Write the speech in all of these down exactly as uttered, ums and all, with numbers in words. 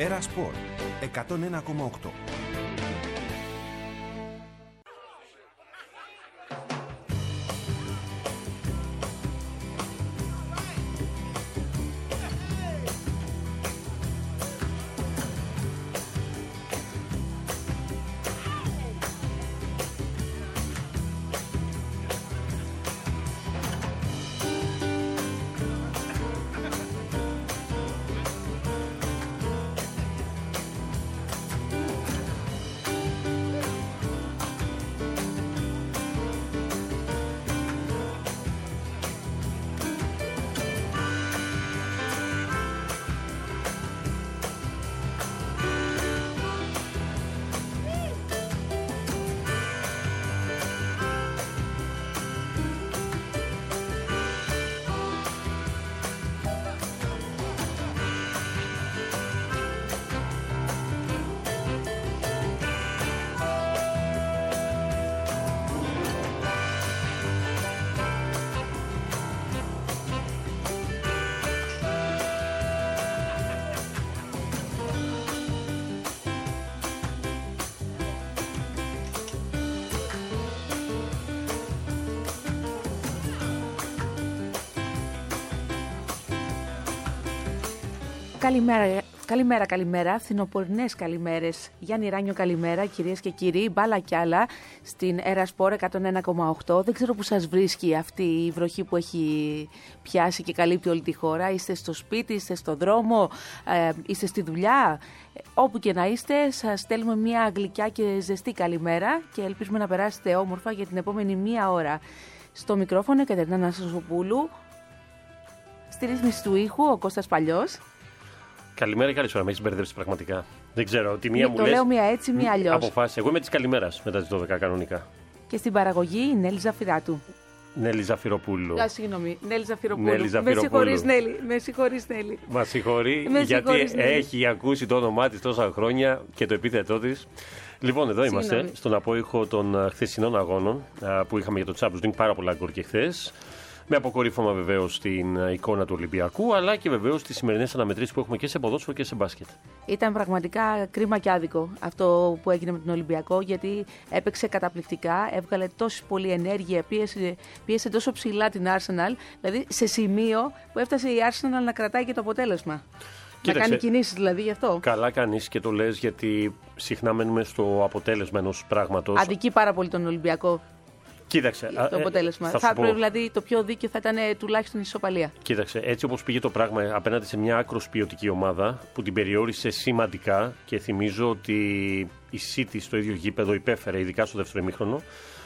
Έρα Σπορ εκατόν ένα κόμμα οκτώ. Καλημέρα, καλημέρα, καλημέρα. Φθινοπορεινές καλημέρες. Γιάννη Ράνιο, καλημέρα, κυρίες και κύριοι. Μπάλα κι άλλα στην Έρα Σπορ εκατόν ένα κόμμα οκτώ. Δεν ξέρω που σας βρίσκει αυτή η βροχή που έχει πιάσει και καλύπτει όλη τη χώρα. Είστε στο σπίτι, είστε στο δρόμο, ε, είστε στη δουλειά. Όπου και να είστε, σας στέλνουμε μια γλυκιά και ζεστή καλημέρα και ελπίζουμε να περάσετε όμορφα για την επόμενη μία ώρα. Στο μικρόφωνο η Κατερίνα Αναστασοπούλου. Στη ρύθμιση του ήχου ο Κώστας Παλιός. Καλημέρα, καλή ώρα. Με έχει μπερδέψει πραγματικά. Δεν ξέρω. Τη μία μου το λες, λέω μία έτσι, μία αλλιώς. Αποφάσισα. Εγώ είμαι τη καλημέρα μετά τι δώδεκα κανονικά. Και στην παραγωγή η Νέλη Ζαφυράτου. Νέλη Ζαφυροπούλου. Α, συγγνώμη. Νέλη Ζαφυροπούλου. Νέλη Ζαφυροπούλου. Με συγχωρείς, Νέλη. Με συγχωρείς, Νέλη. Μα συγχωρεί Με γιατί συγχωρείς, Νέλη. έχει ακούσει το όνομά τη τόσα χρόνια και το επίθετό τη. Λοιπόν, εδώ Συγγνώμη. είμαστε στον απόϊχο των χθεσινών αγώνων που είχαμε για το Champions League. Πάρα πολλά γκολ και χθες. Με αποκορύφωμα βεβαίως στην εικόνα του Ολυμπιακού, αλλά και βεβαίως τις σημερινές αναμετρήσεις που έχουμε και σε ποδόσφαιρο και σε μπάσκετ. Ήταν πραγματικά κρίμα και άδικο αυτό που έγινε με τον Ολυμπιακό, γιατί έπαιξε καταπληκτικά, έβγαλε τόση πολλή ενέργεια, πίεσε, πίεσε τόσο ψηλά την Arsenal, δηλαδή σε σημείο που έφτασε η Arsenal να κρατάει και το αποτέλεσμα. Κοίταξε, να κάνει κινήσεις δηλαδή γι' αυτό. Καλά κάνεις και το λες, γιατί συχνά μένουμε στο αποτέλεσμα ενός πράγματος. Αδικεί πάρα πολύ τον Ολυμπιακό. Κοίταξε, το αποτέλεσμα. Ε, θα θα πρέπει, δηλαδή το πιο δίκαιο θα ήταν τουλάχιστον η ισοπαλία. Κοίταξε, έτσι όπως πήγε το πράγμα απέναντι σε μια άκρος ποιοτική ομάδα που την περιόρισε σημαντικά, και θυμίζω ότι η City στο ίδιο γήπεδο υπέφερε, ειδικά στο δεύτερο ημίχρονο.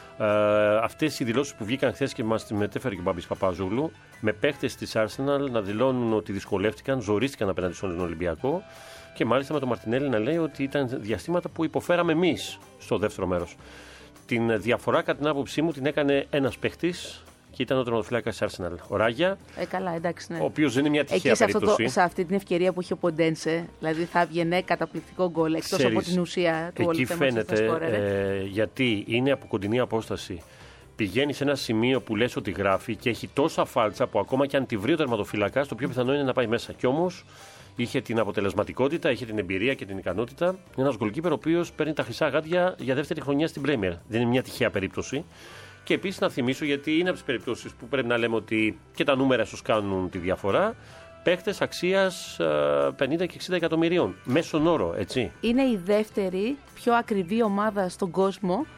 Ε, αυτές οι δηλώσεις που βγήκαν χθες και μας μετέφερε και ο Μπάμπης Παπάζογλου, με παίχτες της Arsenal να δηλώνουν ότι δυσκολεύτηκαν, ζορίστηκαν απέναντι στον Ολυμπιακό, και μάλιστα με τον Μαρτινέλη να λέει ότι ήταν διαστήματα που υποφέραμε εμείς στο δεύτερο μέρος. Την διαφορά, κατά την άποψή μου, την έκανε ένας παίχτης και ήταν ο τερματοφύλακας της Arsenal, ο Ράγια. Ε, καλά, εντάξει, ναι. Ο οποίος δεν είναι μια τυχαία εκεί, σε, περίπτωση. αυτό το, σε αυτή την ευκαιρία που είχε ο Ποντένσε, δηλαδή θα έβγαινε καταπληκτικό γκολ εκτός από την ουσία του όλου θέματος. Εκεί φαίνεται, ε, γιατί είναι από κοντινή απόσταση. Πηγαίνει σε ένα σημείο που λες ότι γράφει και έχει τόσα φάλτσα που ακόμα και αν τη βρει ο τερματοφύλακας, το πιο πιθανό είναι να πάει μέσα. Κι όμως είχε την αποτελεσματικότητα, είχε την εμπειρία και την ικανότητα. Ένας γκολκίπερ ο οποίος παίρνει τα χρυσά γάντια για δεύτερη χρονιά στην Premier. Δεν είναι μια τυχαία περίπτωση. Και επίσης να θυμίσω, γιατί είναι από τις περιπτώσεις που πρέπει να λέμε ότι και τα νούμερα ίσως κάνουν τη διαφορά, παίχτες αξίας πενήντα και εξήντα εκατομμυρίων. Μέσον όρο, έτσι. Είναι η δεύτερη πιο ακριβή ομάδα στον κόσμο,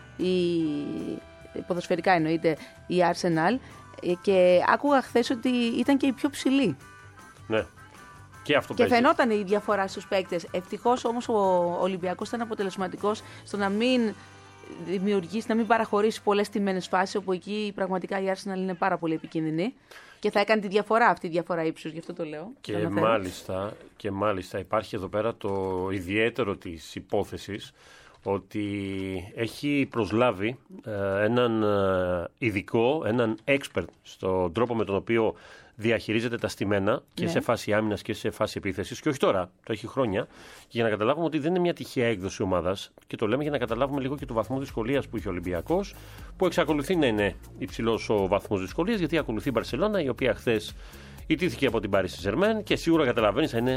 η ποδοσφαιρικά εννοείται, η Arsenal, και άκουγα χθες ότι ήταν και η πιο ψηλή. Ναι. Και, αυτό και φαινόταν η διαφορά στους παίκτες. Ευτυχώς όμως ο Ολυμπιακός ήταν αποτελεσματικός στο να μην δημιουργήσει, να μην παραχωρήσει πολλές τιμένες φάσεις, όπου εκεί πραγματικά η Arsenal είναι πάρα πολύ επικίνδυνη και θα έκανε τη διαφορά, αυτή η διαφορά ύψους, γι' αυτό το λέω. Και μάλιστα, και μάλιστα υπάρχει εδώ πέρα το ιδιαίτερο της υπόθεσης, ότι έχει προσλάβει ε, έναν ειδικό, έναν expert στον τρόπο με τον οποίο διαχειρίζεται τα στημένα και ναι. σε φάση άμυνας και σε φάση επίθεσης, και όχι τώρα, το έχει χρόνια, για να καταλάβουμε ότι δεν είναι μια τυχαία έκδοση ομάδας, και το λέμε για να καταλάβουμε λίγο και το βαθμό δυσκολίας που είχε ο Ολυμπιακός, που εξακολουθεί να είναι υψηλός ο βαθμός δυσκολίας, γιατί ακολουθεί η Μπαρσελόνα, η οποία χθες ιτήθηκε από την Paris Saint-Germain, και σίγουρα καταλαβαίνεις θα είναι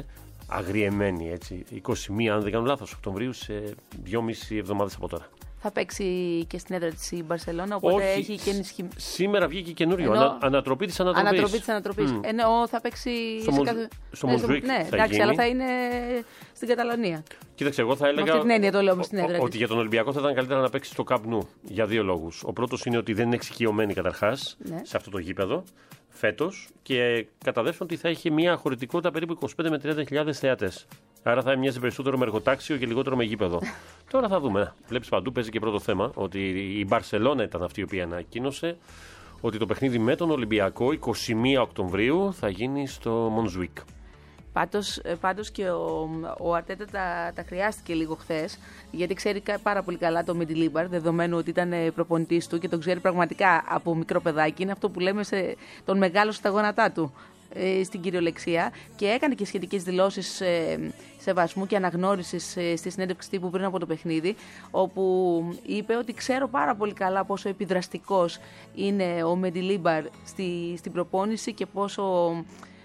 αγριεμένη, έτσι. είκοσι μία, αν δεν κάνω λάθος, Οκτωβρίου, σε δυόμιση εβδομάδες από τώρα. Θα παίξει και στην έδρα της η Μπαρσελόνα, οπότε Όχι, έχει και ενισχυ... Σήμερα βγήκε καινούριο. Ενώ... Ανα, ανατροπή της ανατροπής. Ανατροπή της ανατροπής. Mm. Ενώ θα παίξει στο, σε Μο... κάθε... στο ναι, Μοντζουίκ. Ναι, θα εντάξει, γίνει. αλλά θα είναι στην Καταλωνία. Κοίταξε, εγώ θα έλεγα. Με αυτή την έννοια το λέω στην έδρα ότι της. για τον Ολυμπιακό θα ήταν καλύτερα να παίξει στο Camp Nou για δύο λόγους. Ο πρώτος είναι ότι δεν είναι εξοικειωμένοι καταρχάς ναι. σε αυτό το γήπεδο φέτος. Και κατά δεύτερον ότι θα είχε μια χωρητικότητα περίπου είκοσι πέντε με τριάντα χιλιάδες θεατές. Άρα θα μοιάζει περισσότερο με εργοτάξιο και λιγότερο με γήπεδο. Τώρα θα δούμε. Βλέπεις παντού παίζει και πρώτο θέμα ότι η Μπαρσελόνα ήταν αυτή η οποία ανακοίνωσε ότι το παιχνίδι με τον Ολυμπιακό είκοσι μία Οκτωβρίου θα γίνει στο Μοντζουίκ. Πάντως, πάντως και ο, ο Αρτέτα τα, τα χρειάστηκε λίγο χθες, γιατί ξέρει πάρα πολύ καλά το Μεντιλίμπαρ, δεδομένου ότι ήταν προπονητής του και τον ξέρει πραγματικά από μικρό παιδάκι. Είναι αυτό που λέμε σε, τον μεγάλο στα γόνατά του, ε, στην κυριολεξία, και έκανε και σχετικές δηλώσεις ε, σεβασμού και αναγνώρισης ε, στη συνέντευξη τύπου πριν από το παιχνίδι, όπου είπε ότι ξέρω πάρα πολύ καλά πόσο επιδραστικός είναι ο Μεντιλίμπαρ στη, στην προπόνηση και πόσο...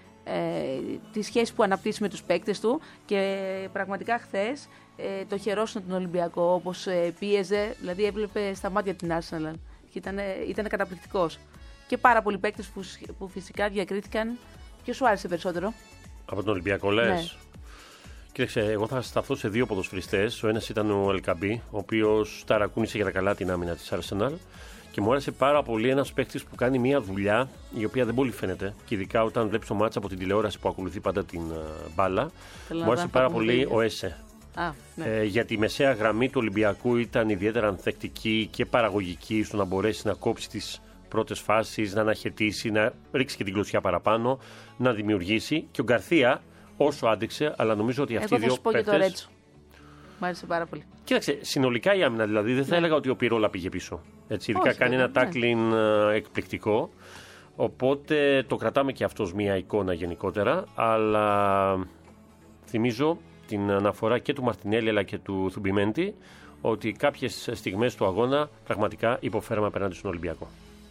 Ε, τη σχέση που αναπτύσσει με τους παίκτες του, και πραγματικά χθες ε, το χαιρόσουν τον Ολυμπιακό, όπως ε, πίεζε, δηλαδή έβλεπε στα μάτια την Arsenal και ήταν, ήταν καταπληκτικός, και πάρα πολλοί παίκτες που, που φυσικά διακρίθηκαν. Ποιος σου άρεσε περισσότερο από τον Ολυμπιακό, λες? Ναι. Κοίταξε, εγώ θα σταθώ σε δύο ποδοσφαιριστές. Ο ένας ήταν ο Ελκαμπή, ο οποίος ταρακούνησε για τα καλά την άμυνα της Arsenal. Και μου άρεσε πάρα πολύ ένας παίκτης που κάνει μια δουλειά η οποία δεν πολύ φαίνεται. Και ειδικά όταν βλέπεις το μάτς από την τηλεόραση που ακολουθεί πάντα την uh, μπάλα. Θέλω μου άρεσε πάρα πολύ ο Έσε. Α, ναι. ε, γιατί η μεσαία γραμμή του Ολυμπιακού ήταν ιδιαίτερα ανθεκτική και παραγωγική στο να μπορέσει να κόψει τις πρώτες φάσεις, να αναχαιτήσει, να ρίξει και την κλωτσιά παραπάνω, να δημιουργήσει. Και ο Γκαρθία όσο άντεξε, αλλά νομίζω ότι αυτοί οι δύο παίκτες. Μ' άρεσε πάρα πολύ. Κοίταξε, συνολικά η άμυνα δηλαδή δεν θα ναι. έλεγα ότι ο Πυρόλα πήγε πίσω. Έτσι, ειδικά Όχι, κάνει ναι. ένα τάκλιν ναι. εκπληκτικό. Οπότε το κρατάμε και αυτός μια εικόνα γενικότερα. Αλλά θυμίζω την αναφορά και του Μαρτινέλη αλλά και του Θουμπιμέντη ότι κάποιες στιγμές του αγώνα πραγματικά υποφέραμε απέναντι στον Ολυμπιακό.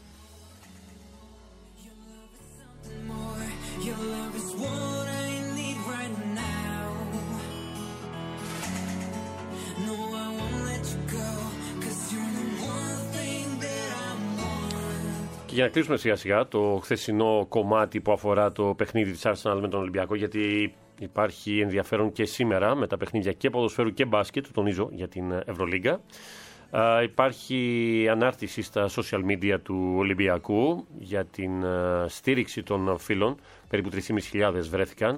Για να κλείσουμε σιγά σιγά το χθεσινό κομμάτι που αφορά το παιχνίδι της Arsenal με τον Ολυμπιακό, γιατί υπάρχει ενδιαφέρον και σήμερα με τα παιχνίδια και ποδοσφαίρου και μπάσκετ, το τονίζω, για την Ευρωλίγκα. Uh, υπάρχει ανάρτηση στα social media του Ολυμπιακού για την uh, στήριξη των φίλων, περίπου τρεις χιλιάδες πεντακόσιοι βρέθηκαν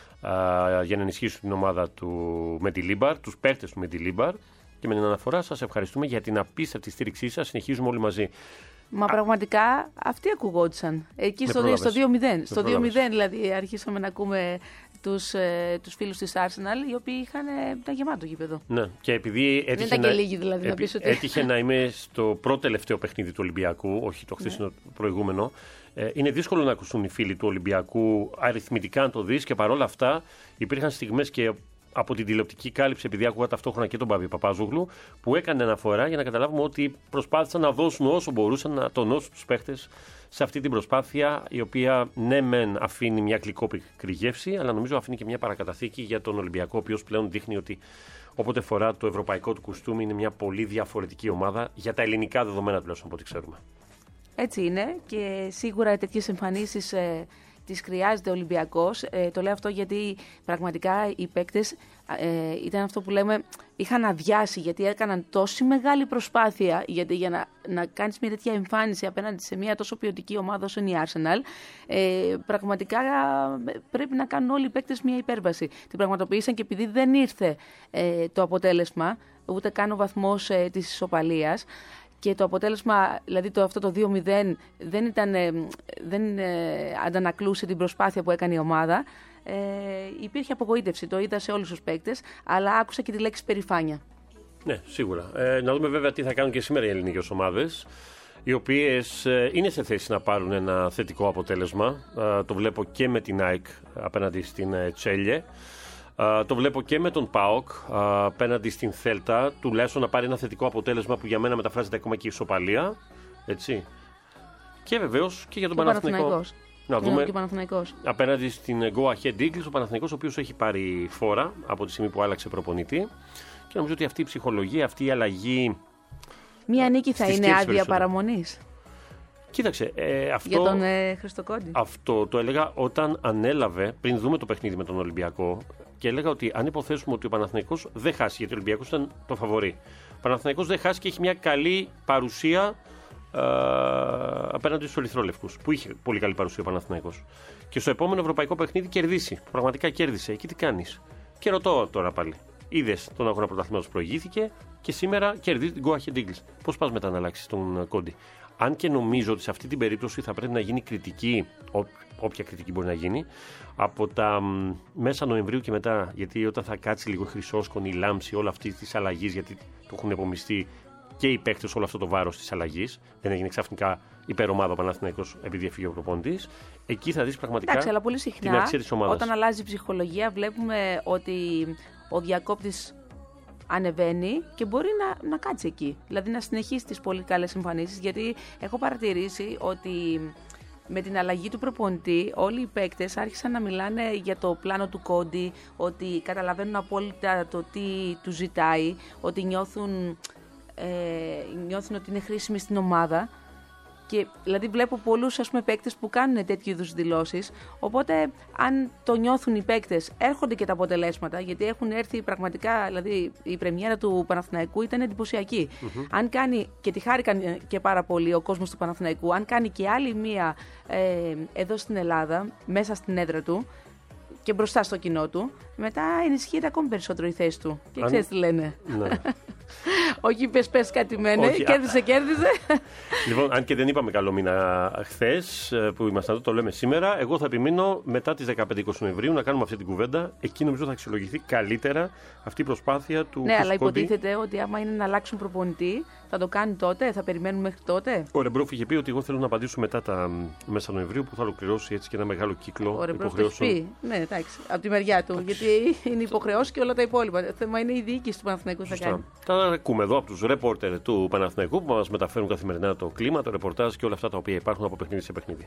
uh, για να ενισχύσουν την ομάδα του Μεντιλίμπαρ, τους παίκτες του Μεντιλίμπαρ, και με την αναφορά σας ευχαριστούμε για την απίστευτη στήριξή σας, συνεχίζουμε όλοι μαζί. Μα πραγματικά αυτοί ακουγόντουσαν. Εκεί στο, στο δύο μηδέν. Στο δύο μηδέν δηλαδή αρχίσαμε να ακούμε τους, ε, τους φίλους της Arsenal, οι οποίοι είχαν, ήταν γεμάτο γήπεδο. Ναι, και επειδή έτυχε, δεν ήταν να, και λίγοι, δηλαδή, να πεις ότι... έτυχε να είμαι στο πρώτο τελευταίο παιχνίδι του Ολυμπιακού, όχι το χθεσινό ναι. προηγούμενο, ε, είναι δύσκολο να ακούσουν οι φίλοι του Ολυμπιακού αριθμητικά να το δεις, και παρόλα αυτά υπήρχαν στιγμές και από την τηλεοπτική κάλυψη, επειδή άκουγα ταυτόχρονα και τον Παβί Παπάζογλου, που έκανε αναφορά για να καταλάβουμε ότι προσπάθησαν να δώσουν όσο μπορούσαν, να τονώσουν τους παίχτες σε αυτή την προσπάθεια, η οποία ναι μεν αφήνει μια γλυκόπικρη γεύση, αλλά νομίζω αφήνει και μια παρακαταθήκη για τον Ολυμπιακό, ο οποίος πλέον δείχνει ότι όποτε φορά το ευρωπαϊκό του κουστούμι είναι μια πολύ διαφορετική ομάδα για τα ελληνικά δεδομένα τουλάχιστον από ό,τι ξέρουμε. Έτσι είναι, και σίγουρα τέτοιες εμφανίσεις ε, τις χρειάζεται ο Ολυμπιακός. Ε, το λέω αυτό γιατί πραγματικά οι παίκτες ε, ήταν αυτό που λέμε, είχαν αδειάσει, γιατί έκαναν τόση μεγάλη προσπάθεια, γιατί για να, να κάνεις μια τέτοια εμφάνιση απέναντι σε μια τόσο ποιοτική ομάδα όσο είναι η Arsenal, ε, πραγματικά πρέπει να κάνουν όλοι οι παίκτες μια υπέρβαση. Την πραγματοποίησαν, και επειδή δεν ήρθε ε, το αποτέλεσμα, ούτε καν ο βαθμός ε, της ισοπαλίας, και το αποτέλεσμα, δηλαδή το, αυτό το δύο μηδέν, δεν, ήταν, δεν ε, αντανακλούσε την προσπάθεια που έκανε η ομάδα. Ε, υπήρχε απογοήτευση, το είδα σε όλους τους παίκτες, αλλά άκουσα και τη λέξη περηφάνεια. Ναι, σίγουρα. Ε, να δούμε βέβαια τι θα κάνουν και σήμερα οι ελληνικές ομάδες, οι οποίες ε, είναι σε θέση να πάρουν ένα θετικό αποτέλεσμα. Ε, το βλέπω και με την ΑΕΚ απέναντι στην ε, Τσέλιε. Uh, το βλέπω και με τον ΠΑΟΚ uh, απέναντι στην Θέλτα, τουλάχιστον να πάρει ένα θετικό αποτέλεσμα που για μένα μεταφράζεται ακόμα και η ισοπαλία. Έτσι. Και βεβαίως και για τον Παναθηναϊκό. Να δούμε. Και ο Παναθηναϊκός. Απέναντι στην Go Ahead Eagles, ο Παναθηναϊκός, ο οποίος έχει πάρει φόρα από τη στιγμή που άλλαξε προπονητή. Και νομίζω ότι αυτή η ψυχολογία, αυτή η αλλαγή. Μία νίκη θα είναι άδεια παραμονής. Κοίταξε, ε, αυτό, για τον ε, Χριστοκόντι. Αυτό το έλεγα όταν ανέλαβε, πριν δούμε το παιχνίδι με τον Ολυμπιακό, και έλεγα ότι αν υποθέσουμε ότι ο Παναθηναϊκός δεν χάσει, γιατί ο Ολυμπιακός ήταν το φαβορί. Ο Παναθηναϊκός δεν χάσει και έχει μια καλή παρουσία ε, απέναντι στους Ερυθρόλευκους, που είχε πολύ καλή παρουσία ο Παναθηναϊκός. Και στο επόμενο ευρωπαϊκό παιχνίδι κερδίσει. Πραγματικά κέρδισε. Εκεί τι κάνεις. Και ρωτώ τώρα πάλι. Είδες τον αγώνα πρωταθλήματος, προηγήθηκε και σήμερα κερδίζει την Go Ahead Eagles. Πώς πας μετά να αλλάξεις τον Κόντι? Αν και νομίζω ότι σε αυτή την περίπτωση θα πρέπει να γίνει κριτική, ό, όποια κριτική μπορεί να γίνει, από τα μ, μέσα Νοεμβρίου και μετά. Γιατί όταν θα κάτσει λίγο η χρυσόσκονη, η λάμψη, όλα αυτή τη αλλαγή, γιατί το έχουν επομιστεί και οι παίκτες όλο αυτό το βάρος της αλλαγής. Δεν έγινε ξαφνικά υπερομάδα ο Παναθηναϊκός επειδή έφυγε ο προπονητής. Εκεί θα δεις πραγματικά. Εντάξει, αλλά πολύ συχνά, την αξία της ομάδας. Όταν αλλάζει η ψυχολογία, βλέπουμε ότι ο διακόπτης ανεβαίνει και μπορεί να, να κάτσει εκεί. Δηλαδή να συνεχίσει τις πολύ καλές εμφανίσεις. Γιατί έχω παρατηρήσει ότι με την αλλαγή του προπονητή, όλοι οι παίκτες άρχισαν να μιλάνε για το πλάνο του Κόντι, ότι καταλαβαίνουν απόλυτα το τι του ζητάει, ότι νιώθουν, ε, νιώθουν ότι είναι χρήσιμοι στην ομάδα. Και δηλαδή βλέπω πολλούς ας πούμε, παίκτες που κάνουν τέτοιου είδους δηλώσεις. Οπότε, αν το νιώθουν οι παίκτες, έρχονται και τα αποτελέσματα. Γιατί έχουν έρθει πραγματικά. Δηλαδή, η πρεμιέρα του Παναθηναϊκού ήταν εντυπωσιακή. Mm-hmm. Αν κάνει, και τη χάρηκαν και πάρα πολύ ο κόσμος του Παναθηναϊκού, αν κάνει και άλλη μία ε, εδώ στην Ελλάδα, μέσα στην έδρα του και μπροστά στο κοινό του, μετά ενισχύεται ακόμη περισσότερο η θέση του. Και αν... ξέρεις τι λένε. Ναι. Όχι, πες, πες κάτι μένε, κέρδισε, κέρδισε. Λοιπόν, αν και δεν είπαμε καλό μήνα χθες που ήμασταν εδώ, το λέμε σήμερα, εγώ θα επιμείνω μετά τις δεκαπέντε είκοσι Νοεμβρίου να κάνουμε αυτή την κουβέντα. Εκεί νομίζω θα αξιολογηθεί καλύτερα αυτή η προσπάθεια του. Ναι, αλλά υποτίθεται ότι άμα είναι να αλλάξουν προπονητή, θα το κάνουν τότε, θα περιμένουν μέχρι τότε. Ο Ρεμπρόφ είχε πει ότι εγώ θέλω να απαντήσω μετά τα μέσα Νοεμβρίου που θα ολοκληρώσει έτσι και ένα μεγάλο κύκλο. Ο Ρεμπρόφ το έχει πει. Ναι, εντάξει, από τη μεριά του. Γιατί είναι υποχρεώσει και όλα τα υπόλοιπα. Το θέμα είναι η διοίκηση του Παναθηναϊκού θα κάνει. Τα ακούμε εδώ από τους ρεπόρτερ του Παναθηναϊκού που μας μεταφέρουν καθημερινά το κλίμα, το ρεπορτάζ και όλα αυτά τα οποία υπάρχουν από παιχνίδι σε παιχνίδι.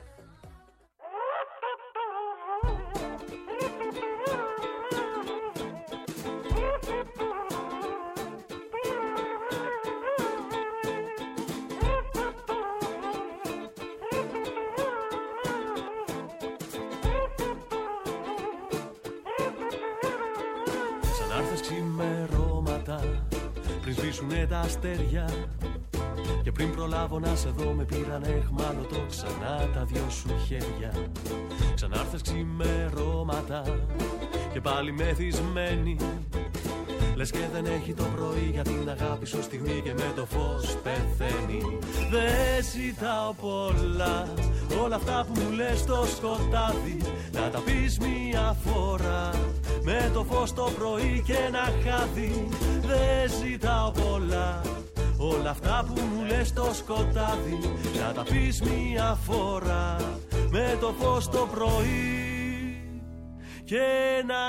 Σβήσουνε τα αστέρια και πριν προλάβω να σε δω με πήρανε εχμάλωτο ξανά τα δυο σου χέρια. Ξανάρθες ξημερώματα και πάλι μεθυσμένη. Λες και δεν έχει το πρωί για την αγάπη σου στιγμή και με το φως πεθαίνει. Δεν ζητάω πολλά, όλα αυτά που μου λες στο σκοτάδι να τα πεις μία φορά με το φως το πρωί και ένα χάδι. Δεν ζητάω πολλά, όλα αυτά που μου λες στο σκοτάδι να τα πεις μία φορά με το φως το πρωί και ένα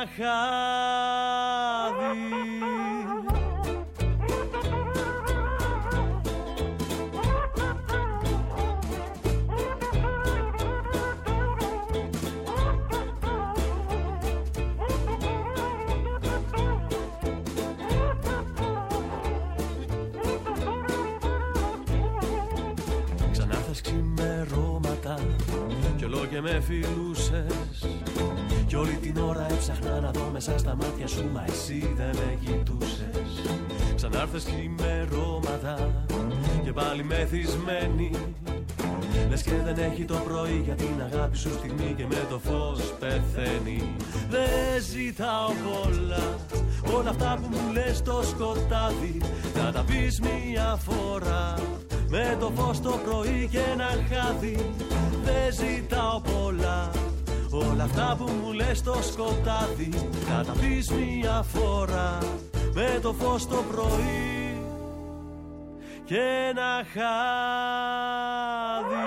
χάδι. Κι όλο και με φιλούσες κι όλη την ώρα έψαχνα να δω μέσα στα μάτια σου, μα εσύ δεν με κοιτούσες. Ξανάρθες χειμερώματα και πάλι μεθυσμένη. Λες και δεν έχει το πρωί για την αγάπη σου στιγμή και με το φως πεθαίνει. Δεν ζητάω πολλά, όλα αυτά που μου λες στο σκοτάδι να τα πεις μία φορά με το φως το πρωί και ένα χάδι. Δεν ζητάω πολλά, όλα αυτά που μου λες στο σκοτάδι να τα πεις μία φορά με το φως το πρωί και ένα χάδι.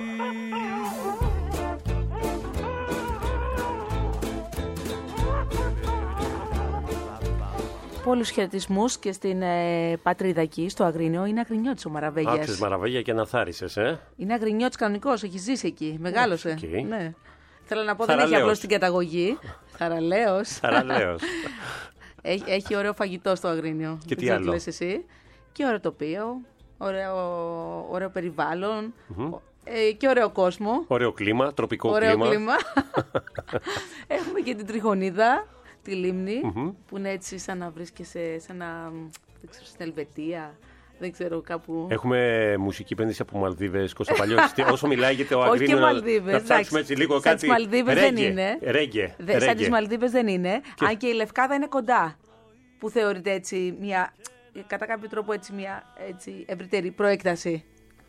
Πολλούς χαιρετισμούς και στην ε, πατρίδα εκεί, στο Αγρίνιο. Είναι Αγρινιώτης ο Μαραβέγιας. Άξιος Μαραβέγια και αναθάρισες, ε. Είναι Αγρινιώτης κανονικός, έχει ζήσει εκεί, μεγάλωσε. Okay. Ναι. Θέλω να πω, δεν έχει απλώς την καταγωγή. Χαραλέος. Χαραλέος. Έχει, έχει ωραίο φαγητό στο Αγρίνιο. Και τι άλλο? Λες εσύ. Και ωραίο τοπίο, ωραίο, ωραίο περιβάλλον mm-hmm. ε, και ωραίο κόσμο. Ωραίο κλίμα, τροπικό ωραίο κλίμα. κλίμα. Έχουμε και την Τριχονίδα, τη λίμνη, mm-hmm. που είναι έτσι σαν να βρίσκεσαι σαν να, δεν ξέρω, στην Ελβετία. Δεν ξέρω, κάπου. Έχουμε μουσική επένδυση από Μαλδίβες, Κώστα Παλιώτη. Όσο μιλάγεται ο Αγρίνιο. Όχι και Μαλδίβες. Να ψάξουμε έτσι λίγο σαν κάτι. Σαν τις Μαλδίβες δεν είναι. Ρέγγε. Σαν τις Μαλδίβες δεν είναι. Και... Αν και η Λευκάδα είναι κοντά. Που θεωρείται έτσι μια, κατά κάποιο τρόπο έτσι μια έτσι, ευρύτερη προέκταση.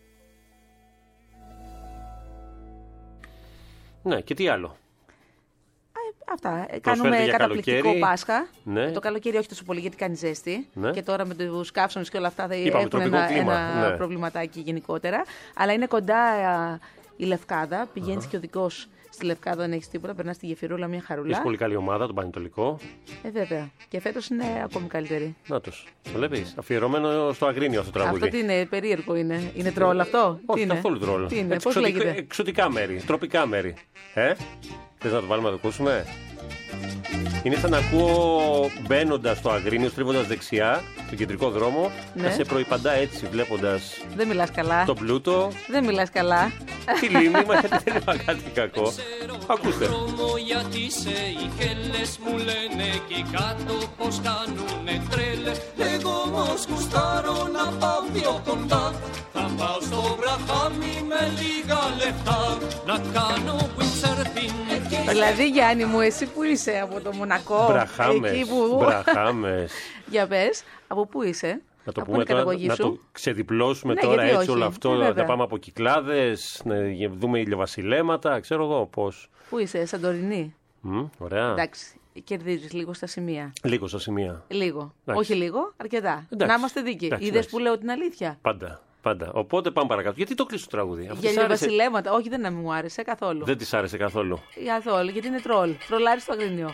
Ναι, και τι άλλο? Αυτά. Κάνουμε καταπληκτικό καλοκαίρι. Πάσχα. Ναι. Το καλοκαίρι όχι τόσο πολύ γιατί κάνει ζέστη. Ναι. Και τώρα με τους καύσονες και όλα αυτά θα Είπαμε, έχουν ένα, ένα ναι. προβληματάκι γενικότερα. Αλλά είναι κοντά α, η Λευκάδα. Πηγαίνεις uh-huh. και οδικός στη Λευκάδα, δεν έχεις τίποτα. Περνάς στη Γεφυρούλα, μια χαρούλα. Έχει πολύ καλή ομάδα, τον Πανετολικό. Ε, βέβαια. Και φέτος είναι ακόμη καλύτερη. Νάτος. Βλέπεις. Αφιερωμένο στο Αγρίνιο αυτό το τραγούδι. Αυτό τι είναι, περίεργο είναι. Είναι τρόλ αυτό? Όχι, τι είναι? καθόλου τρόλ. Τι είναι, πώς λέγεται? Εξωτικά μέρη, τροπικά μέρη. Ε, θες να το βάλουμε να το ακούσουμε? Είναι σαν να ακούω μπαίνοντας στο Αγρίνιο, στρίβοντας δεξιά, στον κεντρικό δρόμο, ναι. να σε προϋπαντά έτσι, βλέποντας δεν μιλάς καλά. τον πλούτο. Δεν μιλάς καλά. Τη λίμνη, μα γιατί δεν είπα κάτι κακό. Ακούστε. Γιατί σε οι χέλες μου λένε και κάτω πως κάνουνε τρέλες. Εγώ όμως γουστάρω να πάω πιο κοντά. Θα πάω στο βραχάμι με λίγα λεφτά. Να κάνω windsurfing. Δηλαδή Γιάννη μου, εσύ που είσαι, από το Μονακό? Μπραχάμες, εκεί που... μπραχάμες. Για πες, από πού είσαι? Να το πούμε τώρα, να το ξεδιπλώσουμε ναι, τώρα έτσι όχι. όλο αυτό, ναι, να πάμε από Κυκλάδες, να δούμε ηλιοβασιλέματα, ξέρω εγώ πώς. Πού είσαι, Σαντορινή? Mm, ωραία. Εντάξει, κερδίζεις λίγο στα σημεία. Λίγο στα σημεία. Λίγο. Εντάξει. Όχι λίγο, αρκετά. Εντάξει. Να είμαστε δίκαιοι. Είδες που λέω την αλήθεια? Πάντα. Πάντα. Οπότε πάμε παρακάτω. Γιατί το κλείσει το τραγούδι? Για ηλιοβασιλέματα. Άρεσε... Όχι, δεν μου άρεσε καθόλου. Δεν της άρεσε καθόλου. Καθόλου, γιατί είναι τρόλ. Τρολάρι στο Αγρίνιο.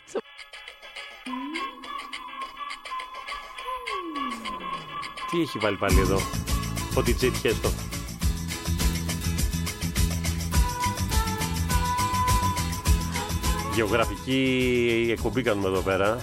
Τι έχει βάλει πάλι εδώ ο ντι τζέι Τιέστο? Γεωγραφική εκπομπή κάνουμε εδώ πέρα.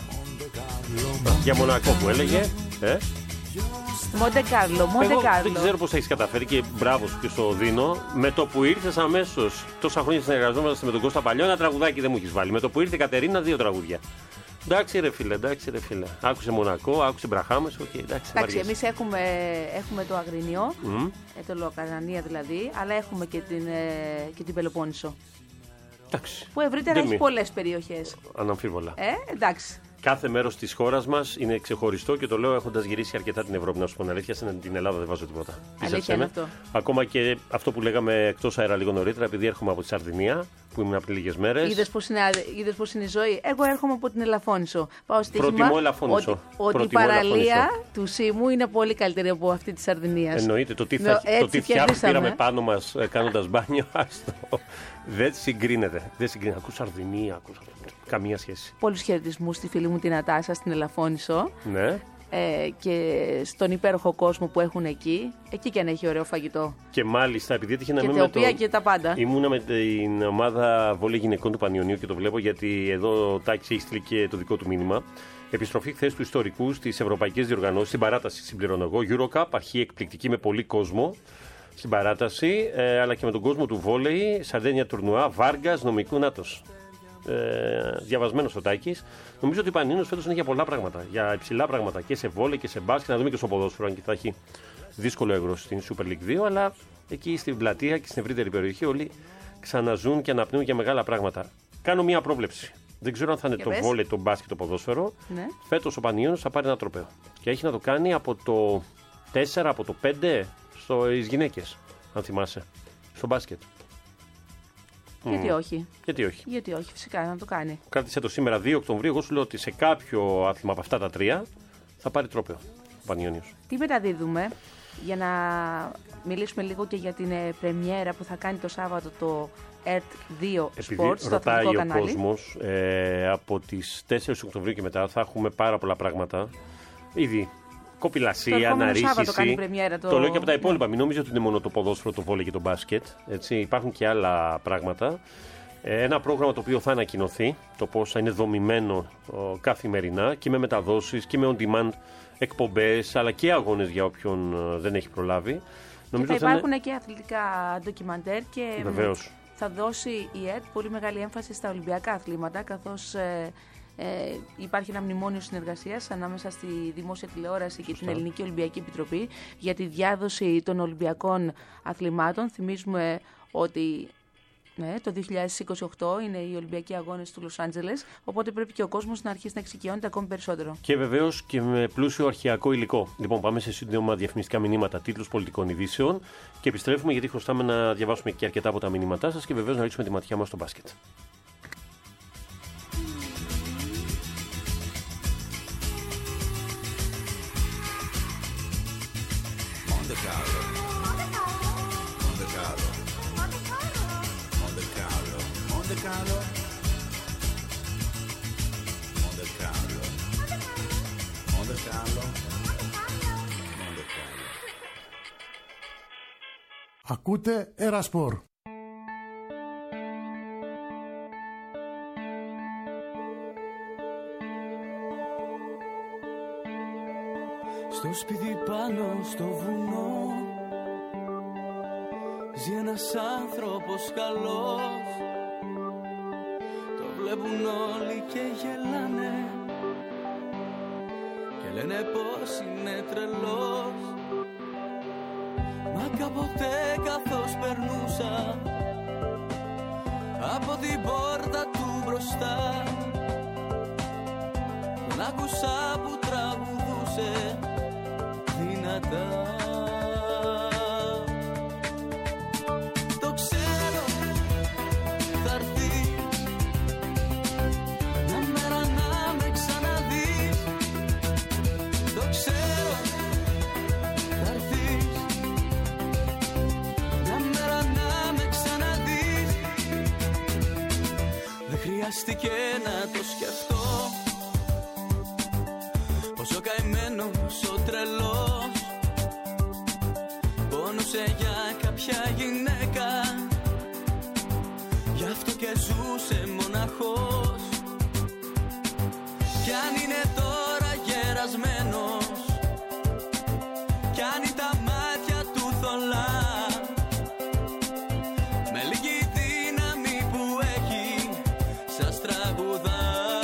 Για Μονακό που έλεγε. Ε? Μοντε Κάρλο, Μοντε Κάρλο. Δεν ξέρω πώς έχεις καταφέρει και μπράβο σου και στο δίνω. Με το που ήρθες αμέσως, τόσα χρόνια συνεργαζόμαστε με τον Κώστα Παλιό, ένα τραγουδάκι δεν μου έχεις βάλει. Με το που ήρθε η Κατερίνα, δύο τραγούδια. Εντάξει ρε φίλε, εντάξει ρε φίλε. Άκουσε Μονακό, άκουσε Μπραχάμες, οκ, okay, εντάξει. Εντάξει, εμείς έχουμε, έχουμε το Αγρίνιο, mm. ε, το Λοκαρανία δηλαδή, αλλά έχουμε και την, ε, και την Πελοπόννησο. Εντάξει. Που ευρύτερα έχει πολλές περιοχές. Αναμφίβολα. Ε, εντάξει. Κάθε μέρος της χώρας μας είναι ξεχωριστό και το λέω έχοντας γυρίσει αρκετά την Ευρώπη. Να σου πω την αλήθεια, στην Ελλάδα δεν βάζω τίποτα. Αλήθεια είναι αυτό. Ακόμα και αυτό που λέγαμε εκτός αέρα λίγο νωρίτερα, επειδή έρχομαι από τη Σαρδινία, που ήμουν πριν λίγες μέρες. Είδες πώς είναι, είδες πώς είναι η ζωή? Εγώ έρχομαι από την Ελαφώνησο. Πάω στοίχημα. Προτιμώ Ελαφώνησο. Ότι, ότι η παραλία Ελαφώνησο. Του Σίμου είναι πολύ καλύτερη από αυτή της Σαρδινίας. Εννοείται. Το τι, θα, το τι φτιάχνει πήραμε πάνω μας κάνοντας μπάνιο, άστο. Δεν συγκρίνεται. Δεν συγκρίνεται. Ακούς Σαρδινία, ακούς καμία σχέση. Πολλούς χαιρετισμούς στη φίλη μου την Νατάσα στην Ελαφώνησο. Ναι. Ε, και στον υπέροχο κόσμο που έχουν εκεί. Εκεί και αν έχει ωραίο φαγητό. Και μάλιστα, επειδή έτυχε να και είμαι με το... και τα πάντα. Ήμουνα με την ομάδα βόλεϊ γυναικών του Πανιωνίου και το βλέπω γιατί εδώ ο Τάκης έχει στείλει και το δικό του μήνυμα. Επιστροφή χθες του ιστορικού στις ευρωπαϊκές διοργανώσεις, στην παράταση συμπληρώνω εγώ. Eurocup, αρχή εκπληκτική με πολύ κόσμο στην παράταση, ε, αλλά και με τον κόσμο του βόλεϊ, Σαρδένια τουρνουά, Βάργκας, νομικού Νάτος. Ε, διαβασμένος ο Τάκης. Νομίζω ότι ο Πανιώνιος φέτος είναι για πολλά πράγματα. Για υψηλά πράγματα και σε βόλεϊ και σε μπάσκετ. Να δούμε και στο ποδόσφαιρο, αν και θα έχει δύσκολο εύρος στην Super League δύο. Αλλά εκεί στην πλατεία και στην ευρύτερη περιοχή όλοι ξαναζούν και αναπνέουν για μεγάλα πράγματα. Κάνω μία πρόβλεψη. Δεν ξέρω αν θα είναι και το βόλεϊ, το μπάσκετ, το ποδόσφαιρο. Ναι. Φέτος ο Πανιώνιος θα πάρει ένα τροπαίο. Και έχει να το κάνει από το τέσσερα, από το πέντε στις γυναίκες. Αν θυμάσαι. Στο μπάσκετ. Γιατί mm. όχι. Γιατί όχι. Γιατί όχι, φυσικά να το κάνει. Κράτησε το σήμερα δύο Οκτωβρίου. Εγώ σου λέω ότι σε κάποιο άθλημα από αυτά τα τρία θα πάρει τρόπαιο ο Πανιώνιος. Τι μεταδίδουμε, για να μιλήσουμε λίγο και για την ε, πρεμιέρα που θα κάνει το Σάββατο το ΕΡΤ δύο Sports, στο αθλητικό κανάλι. Ο κόσμος, ε, από τις τέσσερις Οκτωβρίου και μετά θα έχουμε πάρα πολλά πράγματα. Ήδη κοπηλασία, αναρρύθμιση. Το... το λέω και από τα υπόλοιπα. Μην νομίζω ότι είναι μόνο το ποδόσφαιρο, το βόλεϊ και το μπάσκετ. Έτσι. Υπάρχουν και άλλα πράγματα. Ένα πρόγραμμα το οποίο θα ανακοινωθεί, το πώς θα είναι δομημένο ο, καθημερινά και με μεταδόσεις και με on-demand εκπομπές, αλλά και αγώνες για όποιον ο, δεν έχει προλάβει. Νομίζω θα υπάρχουν είναι... και αθλητικά ντοκιμαντέρ και βεβαίως. Θα δώσει η ΕΡΤ πολύ μεγάλη έμφαση στα Ολυμπιακά αθλήματα, καθώς ε, ε, υπάρχει ένα μνημόνιο συνεργασίας ανάμεσα στη Δημόσια Τηλεόραση και την Ελληνική Ολυμπιακή Επιτροπή για τη διάδοση των Ολυμπιακών αθλημάτων. Θυμίζουμε ότι ναι, το δύο χιλιάδες είκοσι οκτώ είναι οι Ολυμπιακοί Αγώνες του Λος Άντζελες, οπότε πρέπει και ο κόσμος να αρχίσει να εξοικειώνεται ακόμη περισσότερο. Και βεβαίως και με πλούσιο αρχαιακό υλικό. Λοιπόν, πάμε σε σύντομα διαφημιστικά μηνύματα, τίτλους πολιτικών ειδήσεων και επιστρέφουμε γιατί χρωστάμε να διαβάσουμε και αρκετά από τα μηνύματά σας και βεβαίως να ρίξουμε τη ματιά μας στο μπάσκετ. Ακούτε Ερασπορ. Στο σπίτι πάνω στο βουνό ζει ένας άνθρωπος καλός. Το βλέπουν όλοι και γελάνε και λένε πως είναι τρελός. Μα κάποτε καθώς περνούσα από την πόρτα του μπροστά, τον άκουσα που τραγουδούσε δυνατά. Το ξέρω θα έρθει μια μέρα να με ξαναδείς. Το ξέρω θα έρθεις μια μέρα να με ξαναδείς. Δεν χρειάστηκε να το σκεφτώ, όσο καημένος ο τρελός πόνουσε για κάποια γυναίκα, γι' αυτό και ζούσε μοναχός. Κι αν είναι τώρα γερασμένος, κι αν είναι τα μάτια του θολά, με λίγη δύναμη που έχει σας τραγουδά.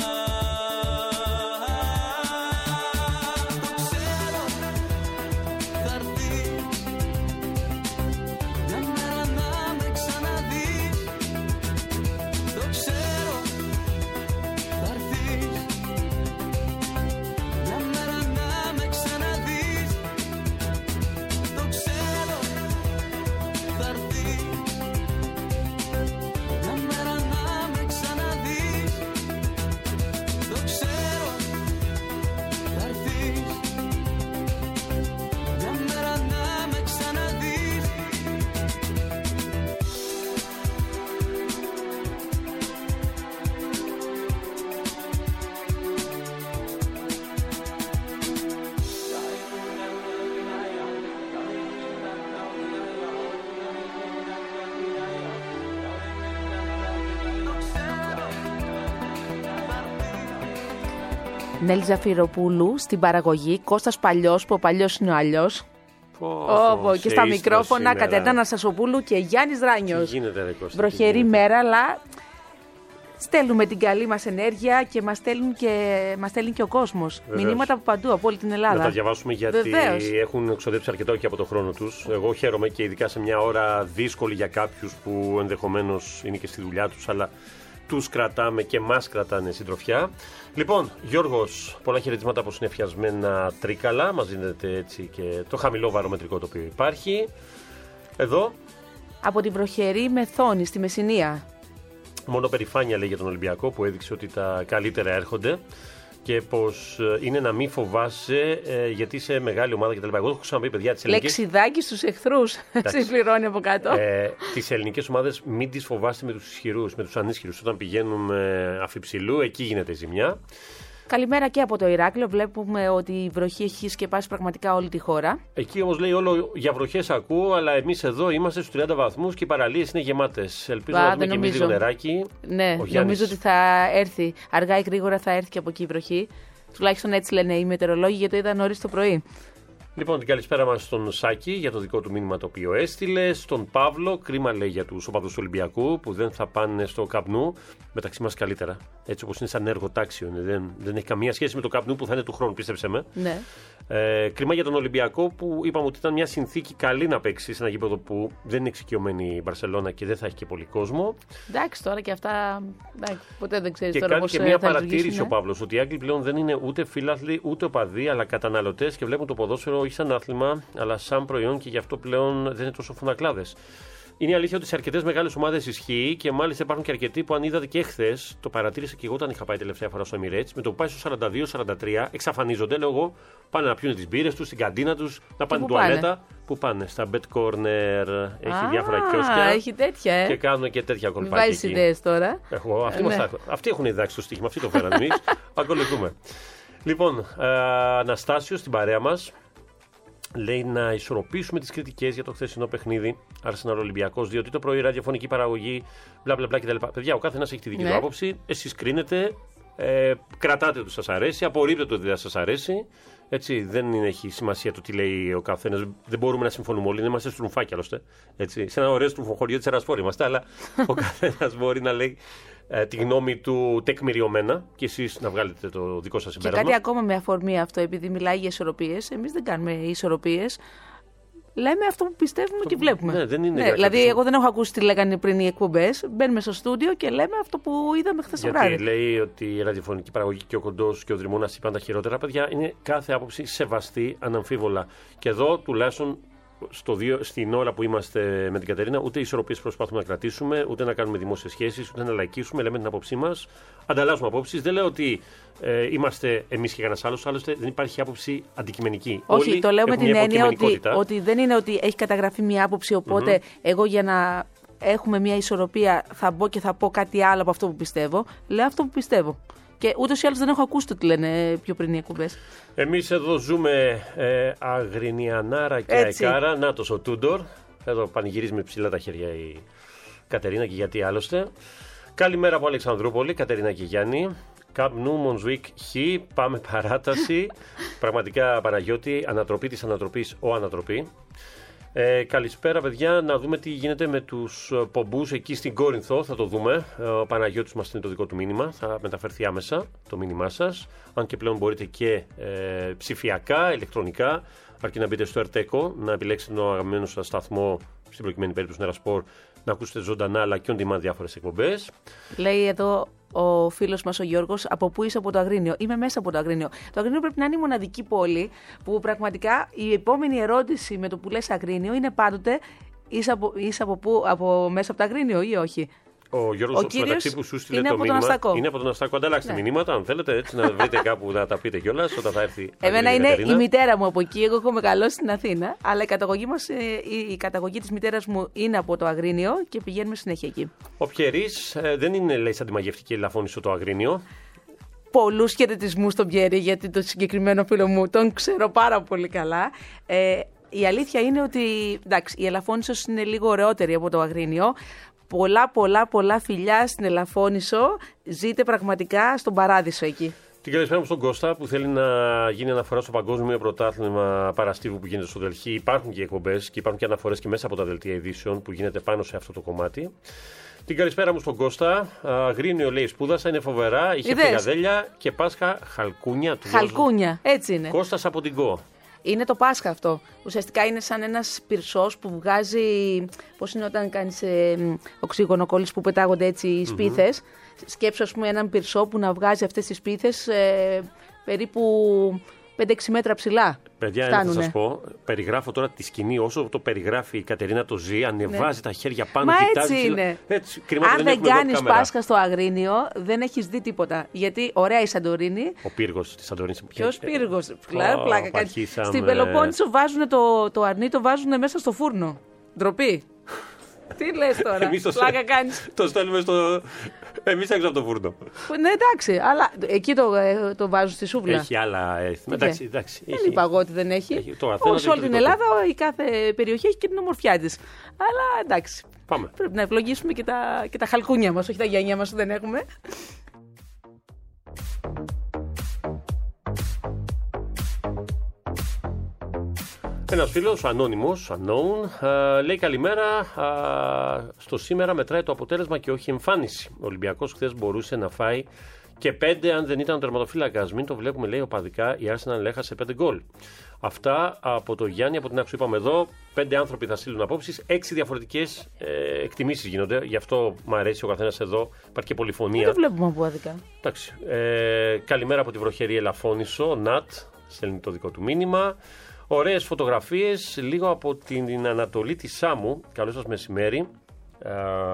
Νέλη Ζαφυροπούλου στην παραγωγή, Κώστας Παλιός, που ο Παλιός είναι ο αλλιώς. Oh, και στα μικρόφωνα Κατερίνα Αναστασοπούλου και Γιάννης Δράνιος. Τι γίνεται, ρε Κώστα? Βροχερή μέρα, αλλά στέλνουμε την καλή μας ενέργεια και μας στέλνει και, μας στέλνει και ο κόσμος. Βεβαίως. Μηνύματα από παντού, από όλη την Ελλάδα. Να τα διαβάσουμε γιατί Βεβαίως. έχουν εξοδέψει αρκετό και από το χρόνο τους. Εγώ χαίρομαι και ειδικά σε μια ώρα δύσκολη για κάποιους που ενδεχομένως είναι και στη δουλειά τους, αλλά τους κρατάμε και μας κρατάνε συντροφιά. Λοιπόν, Γιώργος, πολλά χαιρετίσματα από συνεφιασμένα Τρίκαλα. Μας δίνετε έτσι και το χαμηλό βαρομετρικό το οποίο υπάρχει. Εδώ. Από την βροχερή Μεθόνη στη Μεσσηνία. Μόνο περηφάνεια λέει για τον Ολυμπιακό που έδειξε ότι τα καλύτερα έρχονται και πως είναι να μην φοβάσαι ε, γιατί είσαι μεγάλη ομάδα κτλ. Εγώ έχω ξαναπεί, παιδιά, τις ελληνικές. Λεξιδάκι στους εχθρούς. Συμπληρώνει από κάτω. Ε, τις ελληνικές ομάδες μην τις φοβάστε με τους ισχυρούς, με τους ανίσχυρους. Όταν πηγαίνουμε αφιψηλού, εκεί γίνεται η ζημιά. Καλημέρα και από το Ηράκλειο. Βλέπουμε ότι η βροχή έχει σκεπάσει πραγματικά όλη τη χώρα. Εκεί όμως λέει όλο για βροχές ακούω, αλλά εμείς εδώ είμαστε στους τριάντα βαθμούς και οι παραλίες είναι γεμάτες. Ελπίζω να δούμε και εμείς λίγο νεράκι. Ναι, νομίζω ότι θα έρθει. Αργά ή γρήγορα θα έρθει και από εκεί η βροχή. Τουλάχιστον έτσι λένε οι μετεωρολόγοι, γιατί το είδα νωρίς το πρωί. Λοιπόν, την καλησπέρα μας στον Σάκη για το δικό του μήνυμα το οποίο έστειλε. Στον Παύλο, κρίμα λέει για τους οπαδούς του Ολυμπιακού που δεν θα πάνε στο Καπνού. Μεταξύ μας καλύτερα. Έτσι όπως είναι σαν εργοτάξιο. Δεν, δεν έχει καμία σχέση με το Καπνού που θα είναι του χρόνου, πίστεψε με. Ναι. Ε, κρίμα για τον Ολυμπιακό που είπαμε ότι ήταν μια συνθήκη καλή να παίξει σε ένα γήπεδο που δεν είναι εξοικειωμένη η Μπαρσελόνα και δεν θα έχει και πολύ κόσμο. Εντάξει, τώρα και αυτά. Εντάξει, ποτέ δεν ξέρει τώρα. Και κάνει και μια παρατήρηση ο Παύλος ότι οι Άγγλοι πλέον δεν είναι ούτε φίλαθλοι ούτε οπαδοί, αλλά καταναλωτές και βλέπουν το ποδόσφαιρο όχι σαν άθλημα, αλλά σαν προϊόν και γι' αυτό πλέον δεν είναι τόσο φωνακλάδες. Είναι η αλήθεια ότι σε αρκετές μεγάλες ομάδες ισχύει και μάλιστα υπάρχουν και αρκετοί που αν είδατε και χθες, το παρατήρησα και εγώ όταν είχα πάει τελευταία φορά στο Emirates, με το που πάει στο σαράντα δύο σαράντα τρία εξαφανίζονται. Λέω εγώ, πάνε να πιούν τις μπύρες τους, στην καντίνα τους, να πάνε τουαλέτα. Πού πάνε, στα Bet Corner, έχει Α, διάφορα κιόσκια. Έχει τέτοια, ε. Και κάνουν και τέτοια κολπάκια. Βάζεις ιδέες τώρα. Έχω, αυτοί, ναι. μας, αυτοί έχουν διδάξει το στοίχημα, αυτοί το φέραν εμείς. Ακολουθούμε. Λοιπόν, ε, Αναστάσιο στην παρέα μας. Λέει να ισορροπήσουμε τις κριτικές για το χθεσινό παιχνίδι Arsenal Ολυμπιακός, διότι το πρωί ραδιοφωνική παραγωγή, μπλα μπλα μπλα κτλ. Παιδιά, ο καθένας έχει τη δική του ναι. άποψη. Εσείς κρίνετε, ε, κρατάτε το σας αρέσει, απορρίπτετε ότι δεν σας αρέσει. Έτσι, δεν είναι, έχει σημασία το τι λέει ο καθένας. Δεν μπορούμε να συμφωνούμε όλοι. Είμαστε στρουμφάκι άλλωστε. Έτσι, σε ένα ωραίο στρουμφοχωριό της Ερασπόρ είμαστε, αλλά ο καθένας μπορεί να λέει ε, τη γνώμη του τεκμηριωμένα και εσείς να βγάλετε το δικό σας συμπέρασμα. Και κάτι ακόμα με αφορμή αυτό, επειδή μιλάει για ισορροπίες. Εμείς δεν κάνουμε ισορροπίες. Λέμε αυτό που πιστεύουμε το... και βλέπουμε. Ναι, δεν είναι ναι, δηλαδή, εγώ δεν έχω ακούσει τι λέγανε πριν οι εκπομπές. Μπαίνουμε στο στούντιο και λέμε αυτό που είδαμε χθες το βράδυ. Γιατί λέει ότι η ραδιοφωνική παραγωγή και ο Κοντός και ο Δρυμώνας είπαν τα χειρότερα. Παιδιά, είναι κάθε άποψη σεβαστή, αναμφίβολα. Και εδώ τουλάχιστον στο δύο, στην ώρα που είμαστε με την Κατερίνα, ούτε ισορροπίες προσπαθούμε να κρατήσουμε, ούτε να κάνουμε δημόσιες σχέσεις, ούτε να λαϊκίσουμε. Λέμε την άποψή μας, ανταλλάσσουμε απόψεις. Δεν λέω ότι ε, είμαστε εμείς και κανένας άλλος, άλλωστε δεν υπάρχει άποψη αντικειμενική. Όχι, Όλοι το λέω με την έννοια ότι, ότι δεν είναι ότι έχει καταγραφεί μια άποψη, οπότε mm-hmm. εγώ για να έχουμε μια ισορροπία θα μπω και θα πω κάτι άλλο από αυτό που πιστεύω. Λέω αυτό που πιστεύω. Και ούτως ή άλλως δεν έχω ακούσει το τι λένε πιο πριν οι εκπομπές. Εμείς εδώ ζούμε ε, Αγρινιανάρα και Έτσι. Αεκάρα. Νάτος ο Τούντορ. Εδώ πανηγυρίζει με ψηλά τα χέρια η Κατερίνα και γιατί άλλωστε. Καλημέρα από Αλεξανδρούπολη, Κατερίνα και Γιάννη. Καπνού, Μονσουίκ, Χ. Πάμε παράταση. Πραγματικά Παναγιώτη, ανατροπή της ανατροπής, ο ανατροπή. Ε, καλησπέρα παιδιά, να δούμε τι γίνεται με τους πομπούς εκεί στην Κόρινθο, θα το δούμε. Ο Παναγιώτης μας είναι το δικό του μήνυμα, θα μεταφερθεί άμεσα το μήνυμά σας. Αν και πλέον μπορείτε και ε, ψηφιακά, ηλεκτρονικά, αρκεί να μπείτε στο Ερτέκο, να επιλέξετε τον αγαπημένο σας σταθμό, στην προκειμένη περίπτωση Νερασπορ, να ακούσετε ζωντανά αλλά και on demand διάφορες εκπομπές. Λέει εδώ ο φίλος μας ο Γιώργος, από πού είσαι από το Αγρίνιο? Είμαι μέσα από το Αγρίνιο. Το Αγρίνιο πρέπει να είναι η μοναδική πόλη που πραγματικά η επόμενη ερώτηση με το που λες Αγρίνιο είναι πάντοτε είσαι από, είσαι από, πού, από μέσα από το Αγρίνιο ή όχι. Ο Γιώργος ο μεταξύ που σου στείλε το από μήνυμα τον είναι από τον Αστάκο. Ανταλλάξτε ναι. μηνύματα, αν θέλετε, έτσι να βρείτε κάπου να τα πείτε κιόλας όταν θα έρθει. Εμένα είναι Κατερίνα. Η μητέρα μου από εκεί. Εγώ έχω μεγαλώσει στην Αθήνα, αλλά η καταγωγή, μας, η, η καταγωγή της μητέρας μου είναι από το Αγρίνιο και πηγαίνουμε συνέχεια εκεί. Ο Πιερής ε, δεν είναι, λέει, σαν τη μαγευτική Ελαφώνησο το Αγρίνιο. Πολλούς χαιρετισμούς στον Πιερή, γιατί το συγκεκριμένο φίλο μου τον ξέρω πάρα πολύ καλά. Ε, η αλήθεια είναι ότι εντάξει, η Ελαφώνησος είναι λίγο ωραιότερη από το Αγρίνιο. Πολλά, πολλά, πολλά φιλιά στην Ελαφώνησο. Ζείτε πραγματικά στον παράδεισο εκεί. Την καλησπέρα μου στον Κώστα που θέλει να γίνει αναφορά στο παγκόσμιο πρωτάθλημα παραστίβου που γίνεται στο Δελχή. Υπάρχουν και εκπομπές και υπάρχουν και αναφορές και μέσα από τα δελτία ειδήσεων που γίνεται πάνω σε αυτό το κομμάτι. Την καλησπέρα μου στον Κώστα. Αγρίνιο λέει σπούδασα, είναι φοβερά. Είχε πηγαδέλια και Πάσχα χαλκούνια του. Χαλκούνια, έτσι είναι. Κώστας από την Κο. Είναι το Πάσχα αυτό. Ουσιαστικά είναι σαν ένας πυρσός που βγάζει. Πώς είναι όταν κάνεις ε, οξυγονοκόλληση που πετάγονται έτσι οι σπίθες. Mm-hmm. Σκέψου, ας πούμε, έναν πυρσό που να βγάζει αυτές τις σπίθες ε, περίπου πέντε έξι μέτρα ψηλά. Παιδιά, θα σας πω, περιγράφω τώρα τη σκηνή όσο το περιγράφει η Κατερίνα το ζει, ανεβάζει ναι. τα χέρια πάνω, Μα κοιτάζει. Έτσι είναι. Έτσι, αν δεν κάνεις Πάσχα στο Αγρίνιο, δεν έχεις δει τίποτα. Γιατί ωραία η Σαντορίνη. Ο πύργος της Σαντορίνης. Ποιος πύργος, πλάκα, πλάκα κάτι. Στην Πελοπόννησο βάζουν το, το αρνί, το βάζουν μέσα στο φούρνο. Ντροπή. Τι λες τώρα, Εμείς το, πλάκα κάνεις. Το στέλνουμε στο... Εμείς έξω από το φούρνο. Ναι, εντάξει, αλλά εκεί το, ε, το βάζω στη σούβλα. Έχει άλλα έθιμα. Εντάξει, εντάξει, δεν έχει... είπα εγώ ότι δεν έχει. έχει το Αθήνα, Όσο όλη την Ελλάδα, η κάθε περιοχή έχει και την ομορφιά της. Αλλά εντάξει. Πάμε. Πρέπει να ευλογήσουμε και τα, και τα χαλκούνια μας, όχι τα γένια μας που δεν έχουμε. Ένας φίλος, ανώνυμος, unknown, α, λέει καλημέρα. Α, στο σήμερα μετράει το αποτέλεσμα και όχι εμφάνιση. Ο Ολυμπιακός χθες μπορούσε να φάει και πέντε αν δεν ήταν τερματοφύλακας. Μην το βλέπουμε, λέει, οπαδικά. Η Arsenal έχασε πέντε γκολ. Αυτά από το Γιάννη, από την άκουσα είπαμε εδώ. Πέντε άνθρωποι θα στείλουν απόψεις. Έξι διαφορετικές ε, εκτιμήσεις γίνονται. Γι' αυτό μου αρέσει ο καθένας εδώ. Υπάρχει και πολυφωνία. Δεν το βλέπουμε οπαδικά. Εντάξει. Ε, καλημέρα από τη βροχερή Ελαφώνησο. Νατ, στέλνει το δικό του μήνυμα. Ωραίες φωτογραφίες, λίγο από την Ανατολή της Σάμου. Καλό σας μεσημέρι. Ε,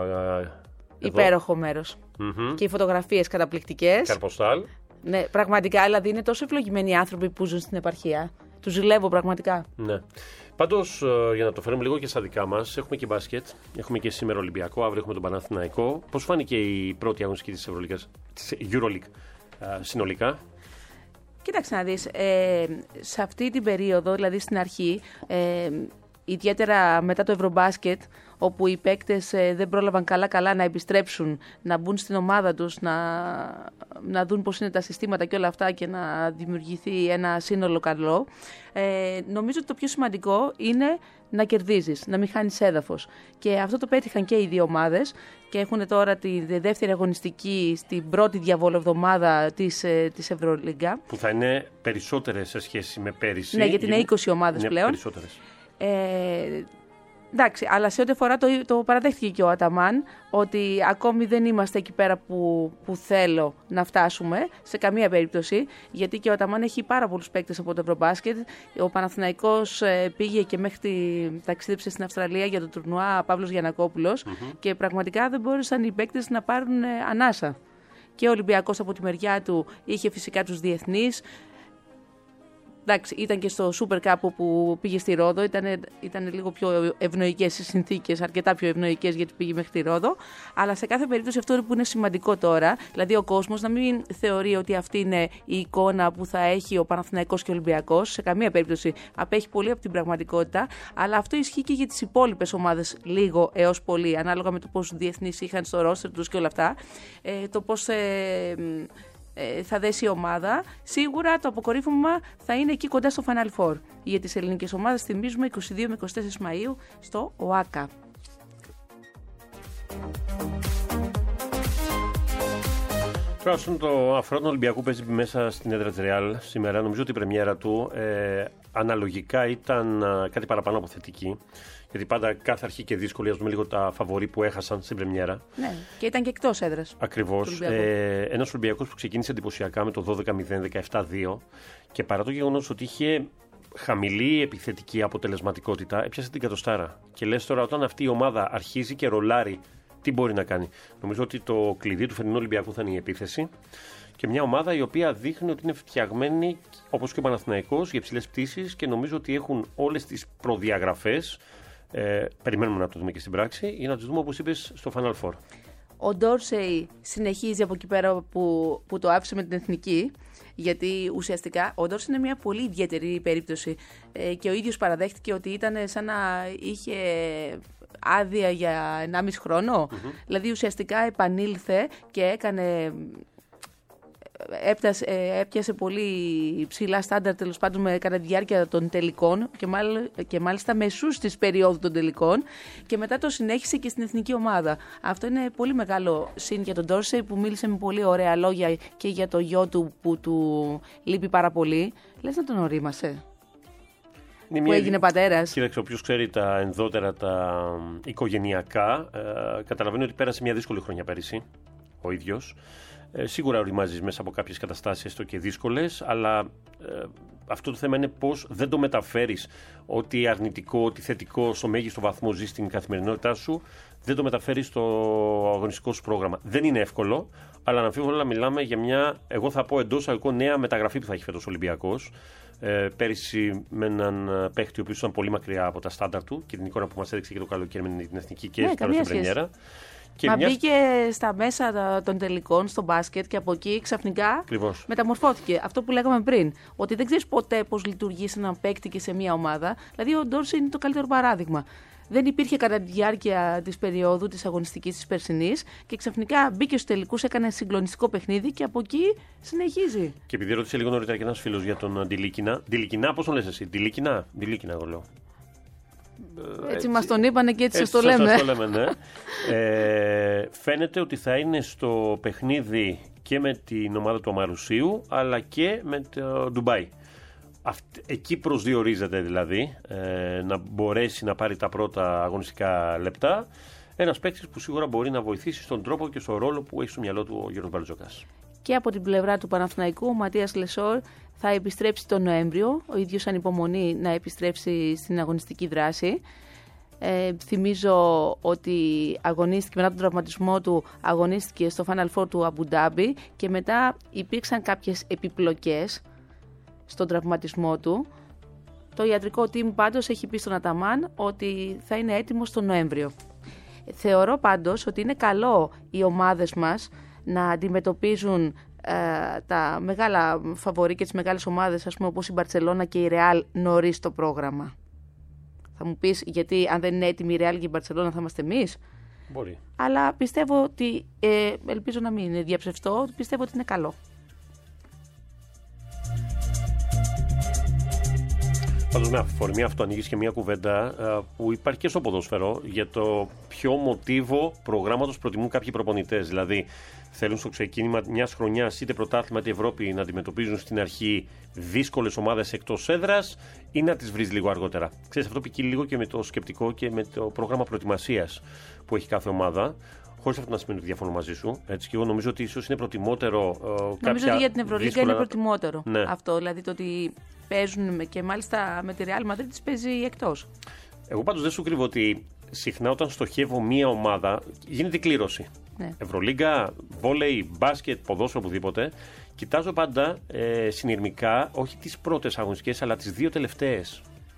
Υπέροχο μέρος. Mm-hmm. Και οι φωτογραφίες καταπληκτικές. Καρποστάλ. Ναι, πραγματικά, δηλαδή είναι τόσο ευλογημένοι άνθρωποι που ζουν στην επαρχία. Τους ζηλεύω πραγματικά. Ναι. Πάντως, για να το φέρουμε λίγο και στα δικά μας, έχουμε και μπάσκετ. Έχουμε και σήμερα Ολυμπιακό, αύριο έχουμε τον Παναθηναϊκό. Πώς φάνηκε η πρώτη αγωνιστική της Ευρωλίγας, της EuroLeague συνολικά? Κοίταξε να δεις, ε, σε αυτή την περίοδο, δηλαδή στην αρχή, ε, ιδιαίτερα μετά το Ευρωμπάσκετ, όπου οι παίκτες ε, δεν πρόλαβαν καλά-καλά να επιστρέψουν, να μπουν στην ομάδα τους, να, να δουν πώς είναι τα συστήματα και όλα αυτά και να δημιουργηθεί ένα σύνολο καλό. Ε, νομίζω ότι το πιο σημαντικό είναι να κερδίζεις, να μην χάνεις έδαφος. Και αυτό το πέτυχαν και οι δύο ομάδες και έχουν τώρα τη δεύτερη αγωνιστική στην πρώτη διαβόλο-εβδομάδα της, της Ευρωλίγκα. Που θα είναι περισσότερες σε σχέση με πέρυσι. Ναι, γιατί είναι είκοσι ομάδες είναι πλέον. Περισσότερες. Ε, εντάξει, αλλά σε ό,τι αφορά το, το παραδέχτηκε και ο Αταμάν ότι ακόμη δεν είμαστε εκεί πέρα που, που θέλω να φτάσουμε σε καμία περίπτωση, γιατί και ο Αταμάν έχει πάρα πολλούς παίκτες από το Ευρωμπάσκετ. Ο Παναθηναϊκός ε, πήγε και μέχρι τη, ταξίδεψε στην Αυστραλία για το τουρνουά Παύλος Γιαννακόπουλος mm-hmm. και πραγματικά δεν μπόρεσαν οι παίκτες να πάρουν ε, ανάσα. Και ο Ολυμπιακός από τη μεριά του είχε φυσικά τους διεθνείς. Εντάξει, ήταν και στο Super Cup που πήγε στη Ρόδο, ήταν, ήταν λίγο πιο ευνοϊκές οι συνθήκες, αρκετά πιο ευνοϊκές γιατί πήγε μέχρι τη Ρόδο. Αλλά σε κάθε περίπτωση αυτό που είναι σημαντικό τώρα, δηλαδή ο κόσμος να μην θεωρεί ότι αυτή είναι η εικόνα που θα έχει ο Παναθηναϊκός και ο Ολυμπιακός. Σε καμία περίπτωση απέχει πολύ από την πραγματικότητα, αλλά αυτό ισχύει και για τις υπόλοιπες ομάδες λίγο έως πολύ, ανάλογα με το πόσους διεθνείς είχαν στο ρόστερ τους και όλα αυτά. Ε, το πώς. Ε, θα δέσει η ομάδα. Σίγουρα το αποκορύφωμα θα είναι εκεί κοντά στο Final Four. Για τις ελληνικές ομάδες θυμίζουμε είκοσι δύο με είκοσι τέσσερα Μαΐου στο ΟΑΚΑ. Τώρα στον το αφρόντο Ολυμπιακού παίζει μέσα στην έδρα της Ρεάλ σήμερα. Νομίζω ότι η πρεμιέρα του ε, αναλογικά ήταν ε, κάτι παραπάνω από θετική. Γιατί πάντα κάθε αρχή και δύσκολη, ας δούμε λίγο τα φαβορί που έχασαν στην πρεμιέρα. Ναι, και ήταν και εκτός έδρας. Ακριβώς. Ε, ένας Ολυμπιακός που ξεκίνησε εντυπωσιακά με το δώδεκα μηδέν, δεκαεπτά δύο και παρά το γεγονός ότι είχε χαμηλή επιθετική αποτελεσματικότητα, έπιασε την κατοστάρα. Και λες τώρα, όταν αυτή η ομάδα αρχίζει και ρολάρει, τι μπορεί να κάνει? Νομίζω ότι το κλειδί του φετινού Ολυμπιακού θα είναι η επίθεση. Και μια ομάδα η οποία δείχνει ότι είναι φτιαγμένη, όπως και ο Παναθηναϊκός, για υψηλές πτήσεις και νομίζω ότι έχουν όλες τις προδιαγραφές. Ε, περιμένουμε να το δούμε και στην πράξη για να το δούμε, όπως είπες, στο Final Four. Ο Ντόρσεϊ συνεχίζει από εκεί πέρα που, που το άφησε με την εθνική, γιατί ουσιαστικά ο Ντόρσεϊ είναι μια πολύ ιδιαίτερη περίπτωση ε, και ο ίδιος παραδέχτηκε ότι ήταν σαν να είχε άδεια για ενάμιση χρόνο. Mm-hmm. Δηλαδή ουσιαστικά επανήλθε και έκανε... Έπτασε, έπιασε πολύ ψηλά στάνταρ τέλος πάντων με, κατά τη διάρκεια των τελικών και, μάλ, και μάλιστα μεσούς της περίοδου των τελικών και μετά το συνέχισε και στην εθνική ομάδα. Αυτό είναι πολύ μεγάλο συν για τον Ντόρσεϊ που μίλησε με πολύ ωραία λόγια και για το γιο του που του λείπει πάρα πολύ. Λες να τον ορίμασε που μια... έγινε πατέρας. Κοίταξε, όποιος ξέρει τα ενδότερα, τα οικογενειακά, ε, καταλαβαίνει ότι πέρασε μια δύσκολη χρονιά πέρυσι ο ίδιος. Ε, σίγουρα οριμάζεις μέσα από κάποιες καταστάσεις έστω και δύσκολες, αλλά ε, αυτό το θέμα είναι πώς δεν το μεταφέρεις ό,τι αρνητικό, ό,τι θετικό στο μέγιστο βαθμό ζεις στην καθημερινότητά σου, δεν το μεταφέρεις στο αγωνιστικό σου πρόγραμμα. Δεν είναι εύκολο, αλλά αναμφίβολα μιλάμε για μια, εγώ θα πω εντός αγωγικών, νέα μεταγραφή που θα έχει φέτος ο Ολυμπιακός. Ε, πέρυσι με έναν παίχτη ο οποίος ήταν πολύ μακριά από τα στάνταρ του και την εικόνα που μας έδειξε και το καλοκαίρι με την εθνική και ναι, στο στην πρεμιέρα. Και Μα μια... μπήκε στα μέσα των τελικών στο μπάσκετ και από εκεί ξαφνικά Ακριβώς. μεταμορφώθηκε. Αυτό που λέγαμε πριν, ότι δεν ξέρεις ποτέ πώς λειτουργεί σε έναν παίκτη και σε μια ομάδα. Δηλαδή ο Ντόρση είναι το καλύτερο παράδειγμα. Δεν υπήρχε κατά τη διάρκεια της περίοδου της αγωνιστικής της περσινής και ξαφνικά μπήκε στους τελικούς, έκανε συγκλονιστικό παιχνίδι και από εκεί συνεχίζει. Και επειδή ρώτησε λίγο νωρίτερα και ένας φίλος για τον Ντιλίκινα. Ντιλίκινα, πώς τον λες εσύ, Ντιλίκινα, Ντιλίκινα εγώ λέω. Έτσι, έτσι μας τον είπανε και έτσι, έτσι σας το λέμε. Σας το λέμε, ναι. ε, φαίνεται ότι θα είναι στο παιχνίδι και με την ομάδα του Αμαρουσίου αλλά και με το Ντουμπάι. Αυτή, εκεί προσδιορίζεται δηλαδή ε, να μπορέσει να πάρει τα πρώτα αγωνιστικά λεπτά ένας παίκτης που σίγουρα μπορεί να βοηθήσει στον τρόπο και στον ρόλο που έχει στο μυαλό του ο Γιώργος Μπαρτζόκας. Και από την πλευρά του Παναθηναϊκού, ο Ματίας Λεσόρ θα επιστρέψει τον Νοέμβριο, ο ίδιος ανυπομονεί να επιστρέψει στην αγωνιστική δράση. Ε, θυμίζω ότι αγωνίστηκε μετά τον τραυματισμό του, αγωνίστηκε στο Final Four του Αμπουντάμπι και μετά υπήρξαν κάποιες επιπλοκές στον τραυματισμό του. Το ιατρικό team πάντως έχει πει στον Αταμάν ότι θα είναι έτοιμος τον Νοέμβριο. Θεωρώ πάντως ότι είναι καλό οι ομάδες μας να αντιμετωπίζουν ε, τα μεγάλα φαβορί και τις μεγάλες ομάδες, ας πούμε, όπως η Μπαρτσελώνα και η Ρεάλ νωρίς το πρόγραμμα. Θα μου πεις γιατί αν δεν είναι έτοιμη η Ρεάλ και η Μπαρτσελώνα θα είμαστε εμείς. Μπορεί. Αλλά πιστεύω ότι, ε, ελπίζω να μην είναι διαψευστό, πιστεύω ότι είναι καλό. Πάντως με αφορμή αυτό ανοίγεις και μια κουβέντα που υπάρχει και στο ποδόσφαιρο για το ποιο μοτίβο προγράμματος προτιμούν κάποιοι προπονητές. Δηλαδή θέλουν στο ξεκίνημα μιας χρονιάς είτε πρωτάθλημα είτε Ευρώπη να αντιμετωπίζουν στην αρχή δύσκολες ομάδες εκτός έδρας ή να τις βρεις λίγο αργότερα. Ξέρεις, αυτό ποικίλει λίγο και με το σκεπτικό και με το πρόγραμμα προετοιμασίας που έχει κάθε ομάδα. Χωρίς αυτό να σημαίνει ότι διαφωνώ μαζί σου. Έτσι, και εγώ νομίζω ότι ίσως είναι προτιμότερο. Ε, νομίζω ότι για την Ευρωλίγκα είναι προτιμότερο ναι. αυτό. Δηλαδή το ότι παίζουν και μάλιστα με τη Real Madrid τις παίζει εκτός. Εγώ πάντως δεν σου κρύβω ότι συχνά όταν στοχεύω μία ομάδα γίνεται κλήρωση. Ναι. Ευρωλίγκα, βόλεϊ, μπάσκετ, ποδόσφαιρο, οπουδήποτε. Κοιτάζω πάντα ε, συνειρμικά όχι τις πρώτες αγωνιστικές αλλά τις δύο τελευταίες.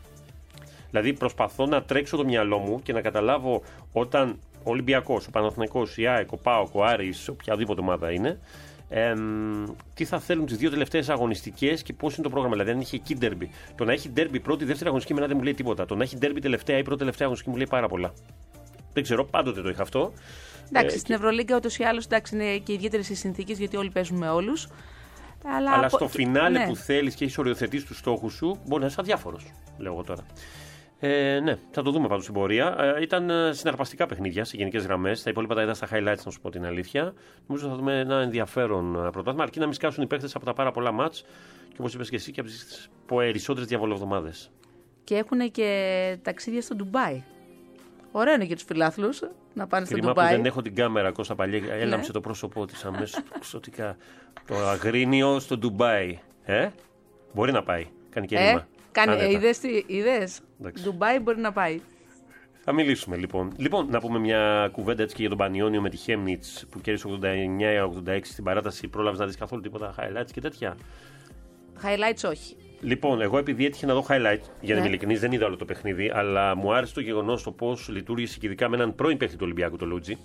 Δηλαδή προσπαθώ να τρέξω το μυαλό μου και να καταλάβω όταν ο Ολυμπιακός, ο Παναθηναϊκός, η ΑΕΚ, ο ΠΑΟΚ, ο Άρης, οποιαδήποτε ομάδα είναι, ε, τι θα θέλουν τις δύο τελευταίες αγωνιστικές και πώς είναι το πρόγραμμα. Δηλαδή, αν είχε εκεί ντέρμπι. Το να έχει ντέρμπι πρώτη, δεύτερη αγωνιστική μένα δεν μου λέει τίποτα. Το να έχει ντέρμπι τελευταία ή πρώτη τελευταία αγωνιστική μου λέει πάρα πολλά. Δεν ξέρω, πάντοτε το είχα αυτό. Εντάξει, ε, στην Ευρωλίγκα ούτως ή άλλως είναι και ιδιαίτερες οι συνθήκες γιατί όλοι παίζουν με όλους. Αλλά, αλλά από... στο φινάλε ναι. που θέλεις και έχεις οριοθετήσει τους στόχους σου, μπορεί να είσαι αδιάφορος, λέω εγώ τώρα. Ε, ναι, θα το δούμε πάντως στην πορεία. Ε, ήταν συναρπαστικά παιχνίδια σε γενικές γραμμές. Τα υπόλοιπα τα είδα στα highlights, να σου πω την αλήθεια. Νομίζω θα δούμε ένα ενδιαφέρον πρωτάθλημα. Αρκεί να μην σκάσουν οι παίκτες από τα πάρα πολλά μάτς και όπως είπες και εσύ και από τις περισσότερες διαβολοβδομάδες. Και έχουν και ταξίδια στο Ντουμπάι. Ωραίο είναι για τους φιλάθλους να πάνε στο Ντουμπάι. Ντουμπάι. Που δεν έχω την κάμερα, Κώστα Παλιέ. Έλαμψε το πρόσωπό της αμέσως εξωτικά. Το αγρίνιο στο Ντουμπάι. Ε? Μπορεί να πάει. Κάνει και ρήμα. Κάνει, είδες τι, είδες. Ντουμπάι μπορεί να πάει. Θα μιλήσουμε λοιπόν. Λοιπόν, να πούμε μια κουβέντα έτσι και για τον Πανιόνιο με τη Χέμνιτς που κέρδισε ογδόντα εννιά ογδόντα έξι στην παράταση. Πρόλαβες να δεις καθόλου τίποτα highlights και τέτοια? Highlights όχι. Λοιπόν, εγώ επειδή έτυχε να δω highlight, για να είμαι ειλικρινής, δεν είδα όλο το παιχνίδι, αλλά μου άρεσε το γεγονός το πώς λειτουργήσε και ειδικά με έναν πρώην παίχτη του Ολυμπιακού, το Λούτζι,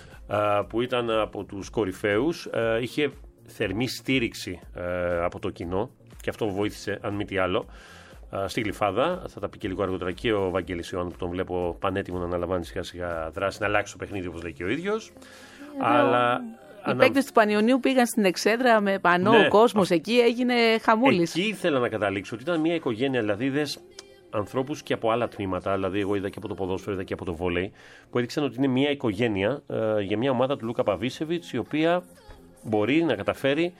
που ήταν από τους κορυφαίους. Είχε θερμή στήριξη από το κοινό και αυτό βοήθησε, αν μη τι άλλο. Στη Γλυφάδα, θα τα πει και λίγο αργότερα και ο Βαγγέλης Ιωάννου που τον βλέπω πανέτοιμο να αναλαμβάνει σιγά σιγά δράση, να αλλάξει το παιχνίδι όπως λέει και ο ίδιος. Αλλά οι ανα... παίκτες του Πανιωνίου πήγαν στην εξέδρα με πανό, ναι, ο κόσμος, α... εκεί έγινε χαμούλης. Εκεί ήθελα να καταλήξω ότι ήταν μια οικογένεια, δηλαδή είδες ανθρώπους και από άλλα τμήματα, δηλαδή εγώ είδα και από το ποδόσφαιρο, είδα και από το βόλεϊ, που έδειξαν ότι είναι μια οικογένεια ε, για μια ομάδα του Λούκα Παβίσεβιτς, η οποία μπορεί να καταφέρει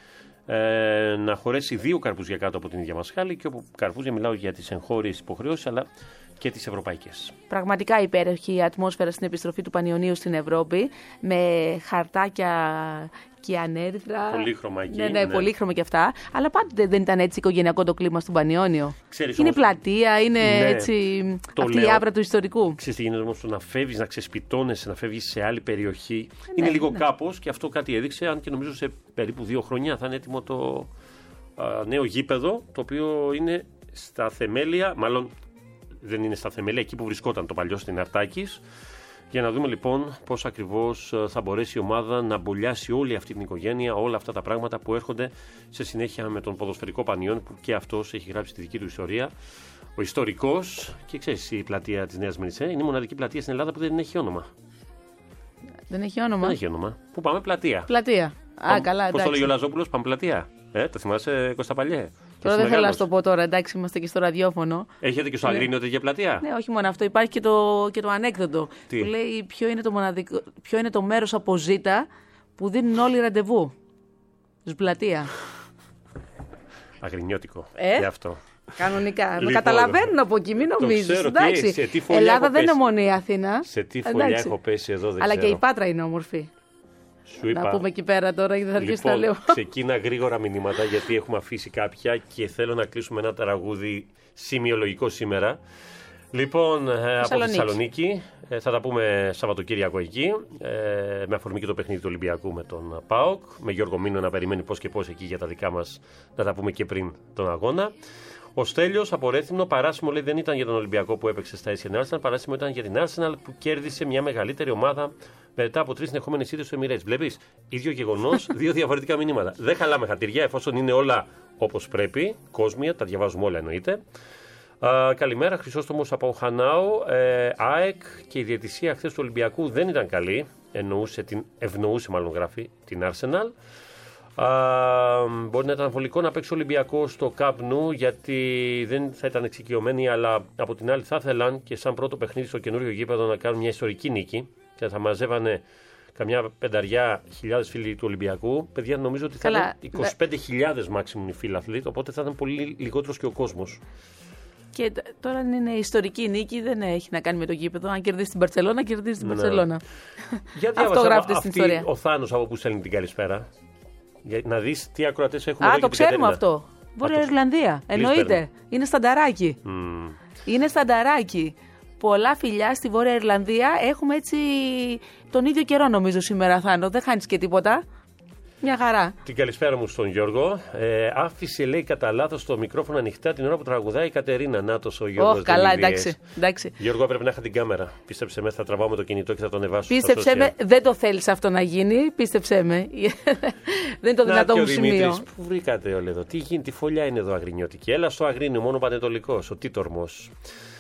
Ε, να χωρέσει δύο καρπούς για κάτω από την ίδια μασχάλη και όπου καρπούς για μιλάω για τις εγχώριες υποχρεώσεις αλλά και τις ευρωπαϊκές. Πραγματικά υπέροχη η ατμόσφαιρα στην επιστροφή του Πανιωνίου στην Ευρώπη με χαρτάκια και ανέρυθρα. Πολύχρωμα εκεί. Ναι, ναι, ναι. πολύχρωμα και αυτά. Αλλά πάντοτε δεν ήταν έτσι οικογενειακό το κλίμα στον Πανιώνιο. Ξέρεις, είναι όμως, πλατεία, είναι ναι, έτσι αυτή λέω, η άβρα του ιστορικού. Ξέρεις τι γίνεται όμως, το να φεύγεις, να ξεσπιτώνεσαι, να φεύγεις σε άλλη περιοχή. Ναι, είναι λίγο ναι. κάπως και αυτό κάτι έδειξε, αν και νομίζω σε περίπου δύο χρόνια θα είναι έτοιμο το, νέο γήπεδο, το οποίο είναι στα θεμέλια, μάλλον δεν είναι στα θεμέλια, εκεί που βρισκόταν το παλιό στην Αρτάκης. Για να δούμε λοιπόν πώς ακριβώς θα μπορέσει η ομάδα να μπολιάσει όλη αυτή την οικογένεια, όλα αυτά τα πράγματα που έρχονται σε συνέχεια με τον ποδοσφαιρικό Πανιών, που και αυτός έχει γράψει τη δική του ιστορία. Ο ιστορικός, και ξέρεις, η πλατεία της Νέας Μυρνησέ είναι η μοναδική πλατεία στην Ελλάδα που δεν έχει όνομα. Δεν έχει όνομα. Δεν έχει όνομα. Πού πάμε, πλατεία. Πλατεία. Α, Πα, καλά, εντάξει. Πώς το λέγει ο Λαζόπουλος, πάμε πλατεία. Ε, το θυμάσαι, Κώστα Παλιέ. Τώρα δεν θέλω να σου το πω τώρα, εντάξει, είμαστε και στο ραδιόφωνο. Έχετε και στο Αγρίνιο τέτοια πλατεία. Ναι, όχι μόνο αυτό, υπάρχει και το, και το ανέκδοτο. Τι? Που λέει ποιο είναι το, μοναδικό, ποιο είναι το μέρος από ζήτα που δίνουν όλοι ραντεβού. Σπλατεία. Αγρινιώτικο. Ε? Και αυτό. Κανονικά. Λοιπόν, με καταλαβαίνουν από εκεί, μην νομίζεις. Εντάξει. Σε τι φωλιά Ελλάδα έχω δεν είναι πέσει. μόνο η Αθήνα. Σε τι φωλιά Εντάξει. έχω πέσει εδώ, δεν Αλλά ξέρω. και η Πάτρα είναι όμορφη. Σου είπα. Να πούμε εκεί πέρα τώρα, γιατί θα αρχίσει Λοιπόν, να λέω. ξεκίνα γρήγορα μηνύματα, γιατί έχουμε αφήσει κάποια και θέλω να κλείσουμε ένα τραγούδι σημειολογικό σήμερα. Λοιπόν, ε, από τη Θεσσαλονίκη, ε, θα τα πούμε Σαββατοκύριακο εκεί, ε, με αφορμή και το παιχνίδι του Ολυμπιακού με τον ΠΑΟΚ, με Γιώργο Μίνο να περιμένει πώς και πώς εκεί για τα δικά μας, να τα πούμε και πριν τον αγώνα. Ο Στέλιος από Ρέθυμνο, παράσημο λέει δεν ήταν για τον Ολυμπιακό που έπαιξε στα Asian Arsenal, παράσημο ήταν για την Arsenal που κέρδισε μια μεγαλύτερη ομάδα μετά από τρεις συνεχόμενες ήττες στο Emirates. Βλέπεις, ίδιο γεγονός, δύο διαφορετικά μηνύματα. Δεν χαλάμε χατήρια εφόσον είναι όλα όπως πρέπει, κόσμια, τα διαβάζουμε όλα εννοείται. Uh, καλημέρα, Χρυσόστομος από Χανάου. Ε, ΑΕΚ και η διαιτησία χθες του Ολυμπιακού δεν ήταν καλή. Εννοούσε την, ευνοούσε, μάλλον γράφει, την Arsenal. Uh, μπορεί να ήταν βολικό να παίξει ο Ολυμπιακός στο Camp Nou, γιατί δεν θα ήταν εξοικειωμένοι, αλλά από την άλλη θα ήθελαν και σαν πρώτο παιχνίδι στο καινούριο γήπεδο να κάνουν μια ιστορική νίκη και θα μαζεύανε καμιά πενταριά χιλιάδες φίλοι του Ολυμπιακού. Παιδιά, νομίζω ότι θα ήταν είκοσι πέντε χιλιάδες μάξιμουμ οι φίλαθλοι, οπότε θα ήταν πολύ λιγότερος και ο κόσμος. Και τώρα είναι ιστορική νίκη, δεν έχει να κάνει με το γήπεδο. Αν κερδίσει την Μπαρσελόνα, κερδίσει την Μπαρσελόνα. Αυτό γράφεται στην ιστορία. Ο Θάνος από που στέλνει την καλησπέρα. Για να δεις τι ακροατές έχουμε. Α, το ξέρουμε αυτό. Βόρεια Ιρλανδία. Εννοείται. Είναι στανταράκι. Mm. Είναι στανταράκι. Πολλά φιλιά στη Βόρεια Ιρλανδία. Έχουμε έτσι τον ίδιο καιρό, νομίζω, σήμερα, Θάνο. Δεν χάνεις και τίποτα. Μια χαρά. Την καλησπέρα μου στον Γιώργο. Ε, άφησε, λέει, κατά λάθος το μικρόφωνο ανοιχτά την ώρα που τραγουδάει η Κατερίνα. Νάτος ο Γιώργος. Oh, καλά, εντάξει, εντάξει. Γιώργο, έπρεπε να είχα την κάμερα. Πίστεψε με, θα τραβάω με το κινητό και θα τον ανεβάσω. Πίστεψε με, δεν το θέλεις αυτό να γίνει. Πίστεψε με. Δεν είναι το δυνατό μου σημείο. Πού βρήκατε όλοι εδώ. Τι γίνει, τι φωλιά είναι εδώ αγρινιώτικη. Έλα στο Αγρίνιο, μόνο πανετολικός, ο Τίτορμος.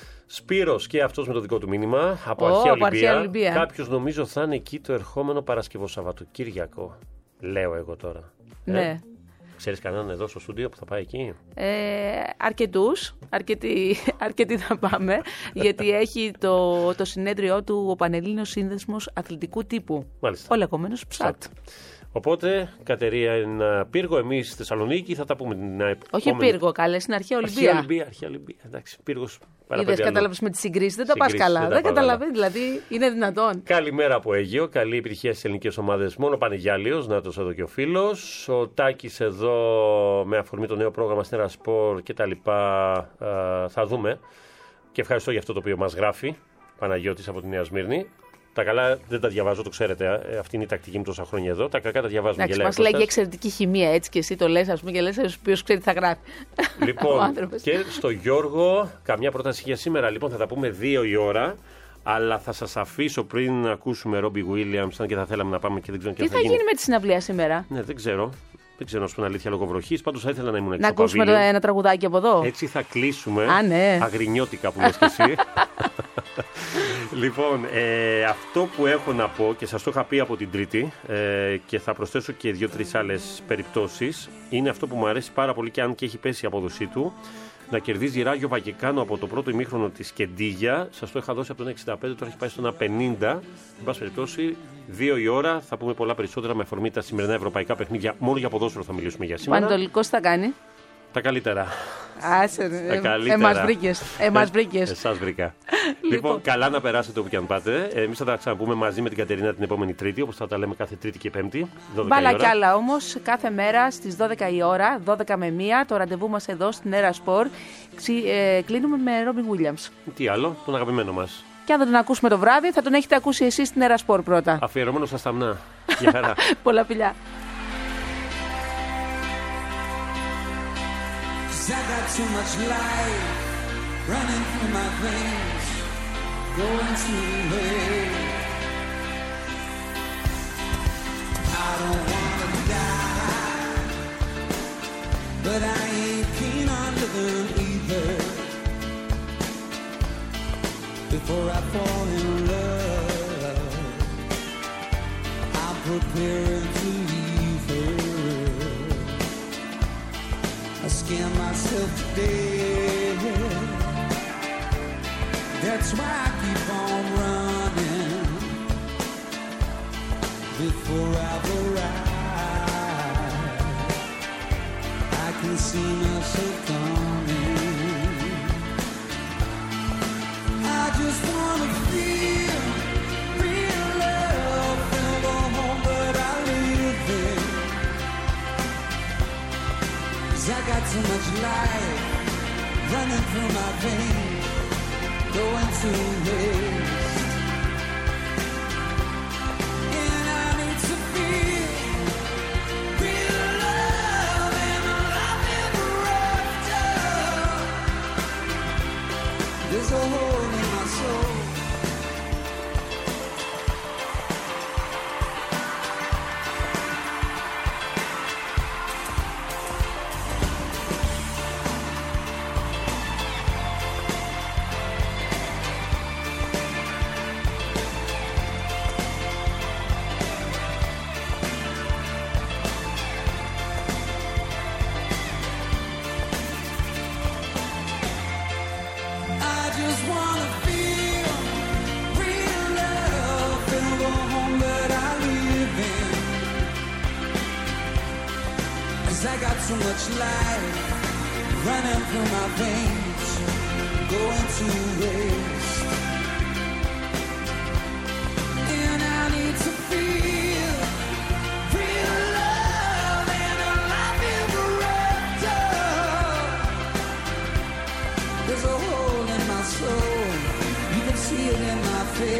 Σπύρος και αυτός με το δικό του μήνυμα από oh, Αρχαία Ολυμπία. Ολυμπία. Κάποιος νομίζω θα είναι εκεί το ερχόμενο Παρασκευό Σαββατοκύριακο. Λέω εγώ τώρα. Ναι. Ε? Ξέρεις κανέναν εδώ στο στούντιο που θα πάει εκεί? Ε, αρκετούς. Αρκετοί, αρκετοί θα πάμε. Γιατί έχει το, το συνέδριό του ο Πανελλήνιος Σύνδεσμος Αθλητικού Τύπου. Μάλιστα. Ο λεγόμενος ΠΣΑΤ. Οπότε, Κατερίνα Πύργο, εμείς στη Θεσσαλονίκη θα τα πούμε την επόμενη. Όχι Πύργο, καλέ, είναι Αρχαία Ολυμπία. Αρχαία Ολυμπία, Αρχαία Ολυμπία. Εντάξει, Πύργος. Είδες, κατάλαβες με τις συγκρίσεις, δεν τα πας καλά. Δεν, δεν καταλαβαίνεις, δηλαδή είναι δυνατόν. Καλημέρα από Αίγυο, καλή επιτυχία στις ελληνικές ομάδες. Μόνο Πανεγιάλιος, να το εδώ και ο φίλος. Ο Τάκης εδώ με αφορμή το νέο πρόγραμμα στην Ερασπορ και τα λοιπά. Α, θα δούμε. Και ευχαριστώ για αυτό το οποίο μας γράφει. Παναγιώτης από τη Νέα Σμύρνη. Τα καλά δεν τα διαβάζω, το ξέρετε. Αυτή είναι η τακτική μου τόσα χρόνια εδώ. Τα κακά τα διαβάζουμε. Εντάξει, μας λέγει εξαιρετική χημεία έτσι και εσύ το λες, ας πούμε, και λες, ο οποίος ξέρει τι θα γράφει. Λοιπόν, και στο Γιώργο, καμιά πρόταση για σήμερα. Λοιπόν, θα τα πούμε δύο η ώρα. Αλλά θα σας αφήσω πριν ακούσουμε Ρόμπι Γουίλιαμς, αν και θα θέλαμε να πάμε και δεν ξέρω τι θα, θα γίνει. γίνει με τη συναυλία σήμερα. Ναι, δεν ξέρω. Δεν ξέρω να σου πω αλήθεια λόγω βροχής. Πάντως θα ήθελα να ήμουν έξω. Να ακούσουμε το, ένα τραγουδάκι από εδώ. Έτσι θα κλείσουμε. Α, ναι. Αγρινιώτικα που λες και εσύ. Λοιπόν, ε, αυτό που έχω να πω και σας το είχα πει από την Τρίτη ε, και θα προσθέσω και δύο-τρεις άλλες περιπτώσεις, είναι αυτό που μου αρέσει πάρα πολύ και αν και έχει πέσει η απόδοσή του, να κερδίζει Ράγιο Βαγεκάνο από το πρώτο ημίχρονο της Κεντίγια. Σας το είχα δώσει από τον εξήντα πέντε, τώρα έχει πάει στο ένα πενήντα. Εν πάση περιπτώσει, δύο η ώρα θα πούμε πολλά περισσότερα με αφορμή τα σημερινά ευρωπαϊκά παιχνίδια. Μόνο για ποδόσφαιρο θα μιλήσουμε για σήμερα. Πανετολικός θα κάνει. Τα καλύτερα. Άσε, τα ε, καλύτερα. Εμάς βρήκες. Εμάς βρήκες. Εσάς βρήκα. Λοιπόν, καλά να περάσετε όπου και αν πάτε. Εμείς θα τα ξαναπούμε μαζί με την Κατερίνα την επόμενη Τρίτη, όπως θα τα λέμε κάθε Τρίτη και Πέμπτη. Μπάλα κι άλλα όμως, κάθε μέρα στις δώδεκα η ώρα, δώδεκα με μία, το ραντεβού μας εδώ στην Ερασπορ. Ε, κλείνουμε με Ρόμπι Γουίλιαμς. Τι άλλο, τον αγαπημένο μας. Και αν δεν τον ακούσουμε το βράδυ, θα τον έχετε ακούσει εσείς στην Ερασπορ πρώτα. Αφιερωμένο στα σταμνά. Γεια χαρά. Πολλά φιλιά. too much life running through my veins, going to waste. I don't wanna die, but I ain't keen on living either. Before I fall in love, I'm preparing to leave her. I scare myself to death. That's why I keep on running. Before I've arrived, I can see myself coming. I just wanna feel real love, feel the home that I live in. 'Cause I got too much life running through my veins, going to waste. And I need to feel real love and a life ever after. There's a hole in my soul. I just wanna feel real love, feel the home that I live in. 'Cause I got so much life running through my veins, going to waste. And I need to feel real love and a life ever after. There's a hole in my soul, you can see it in my face.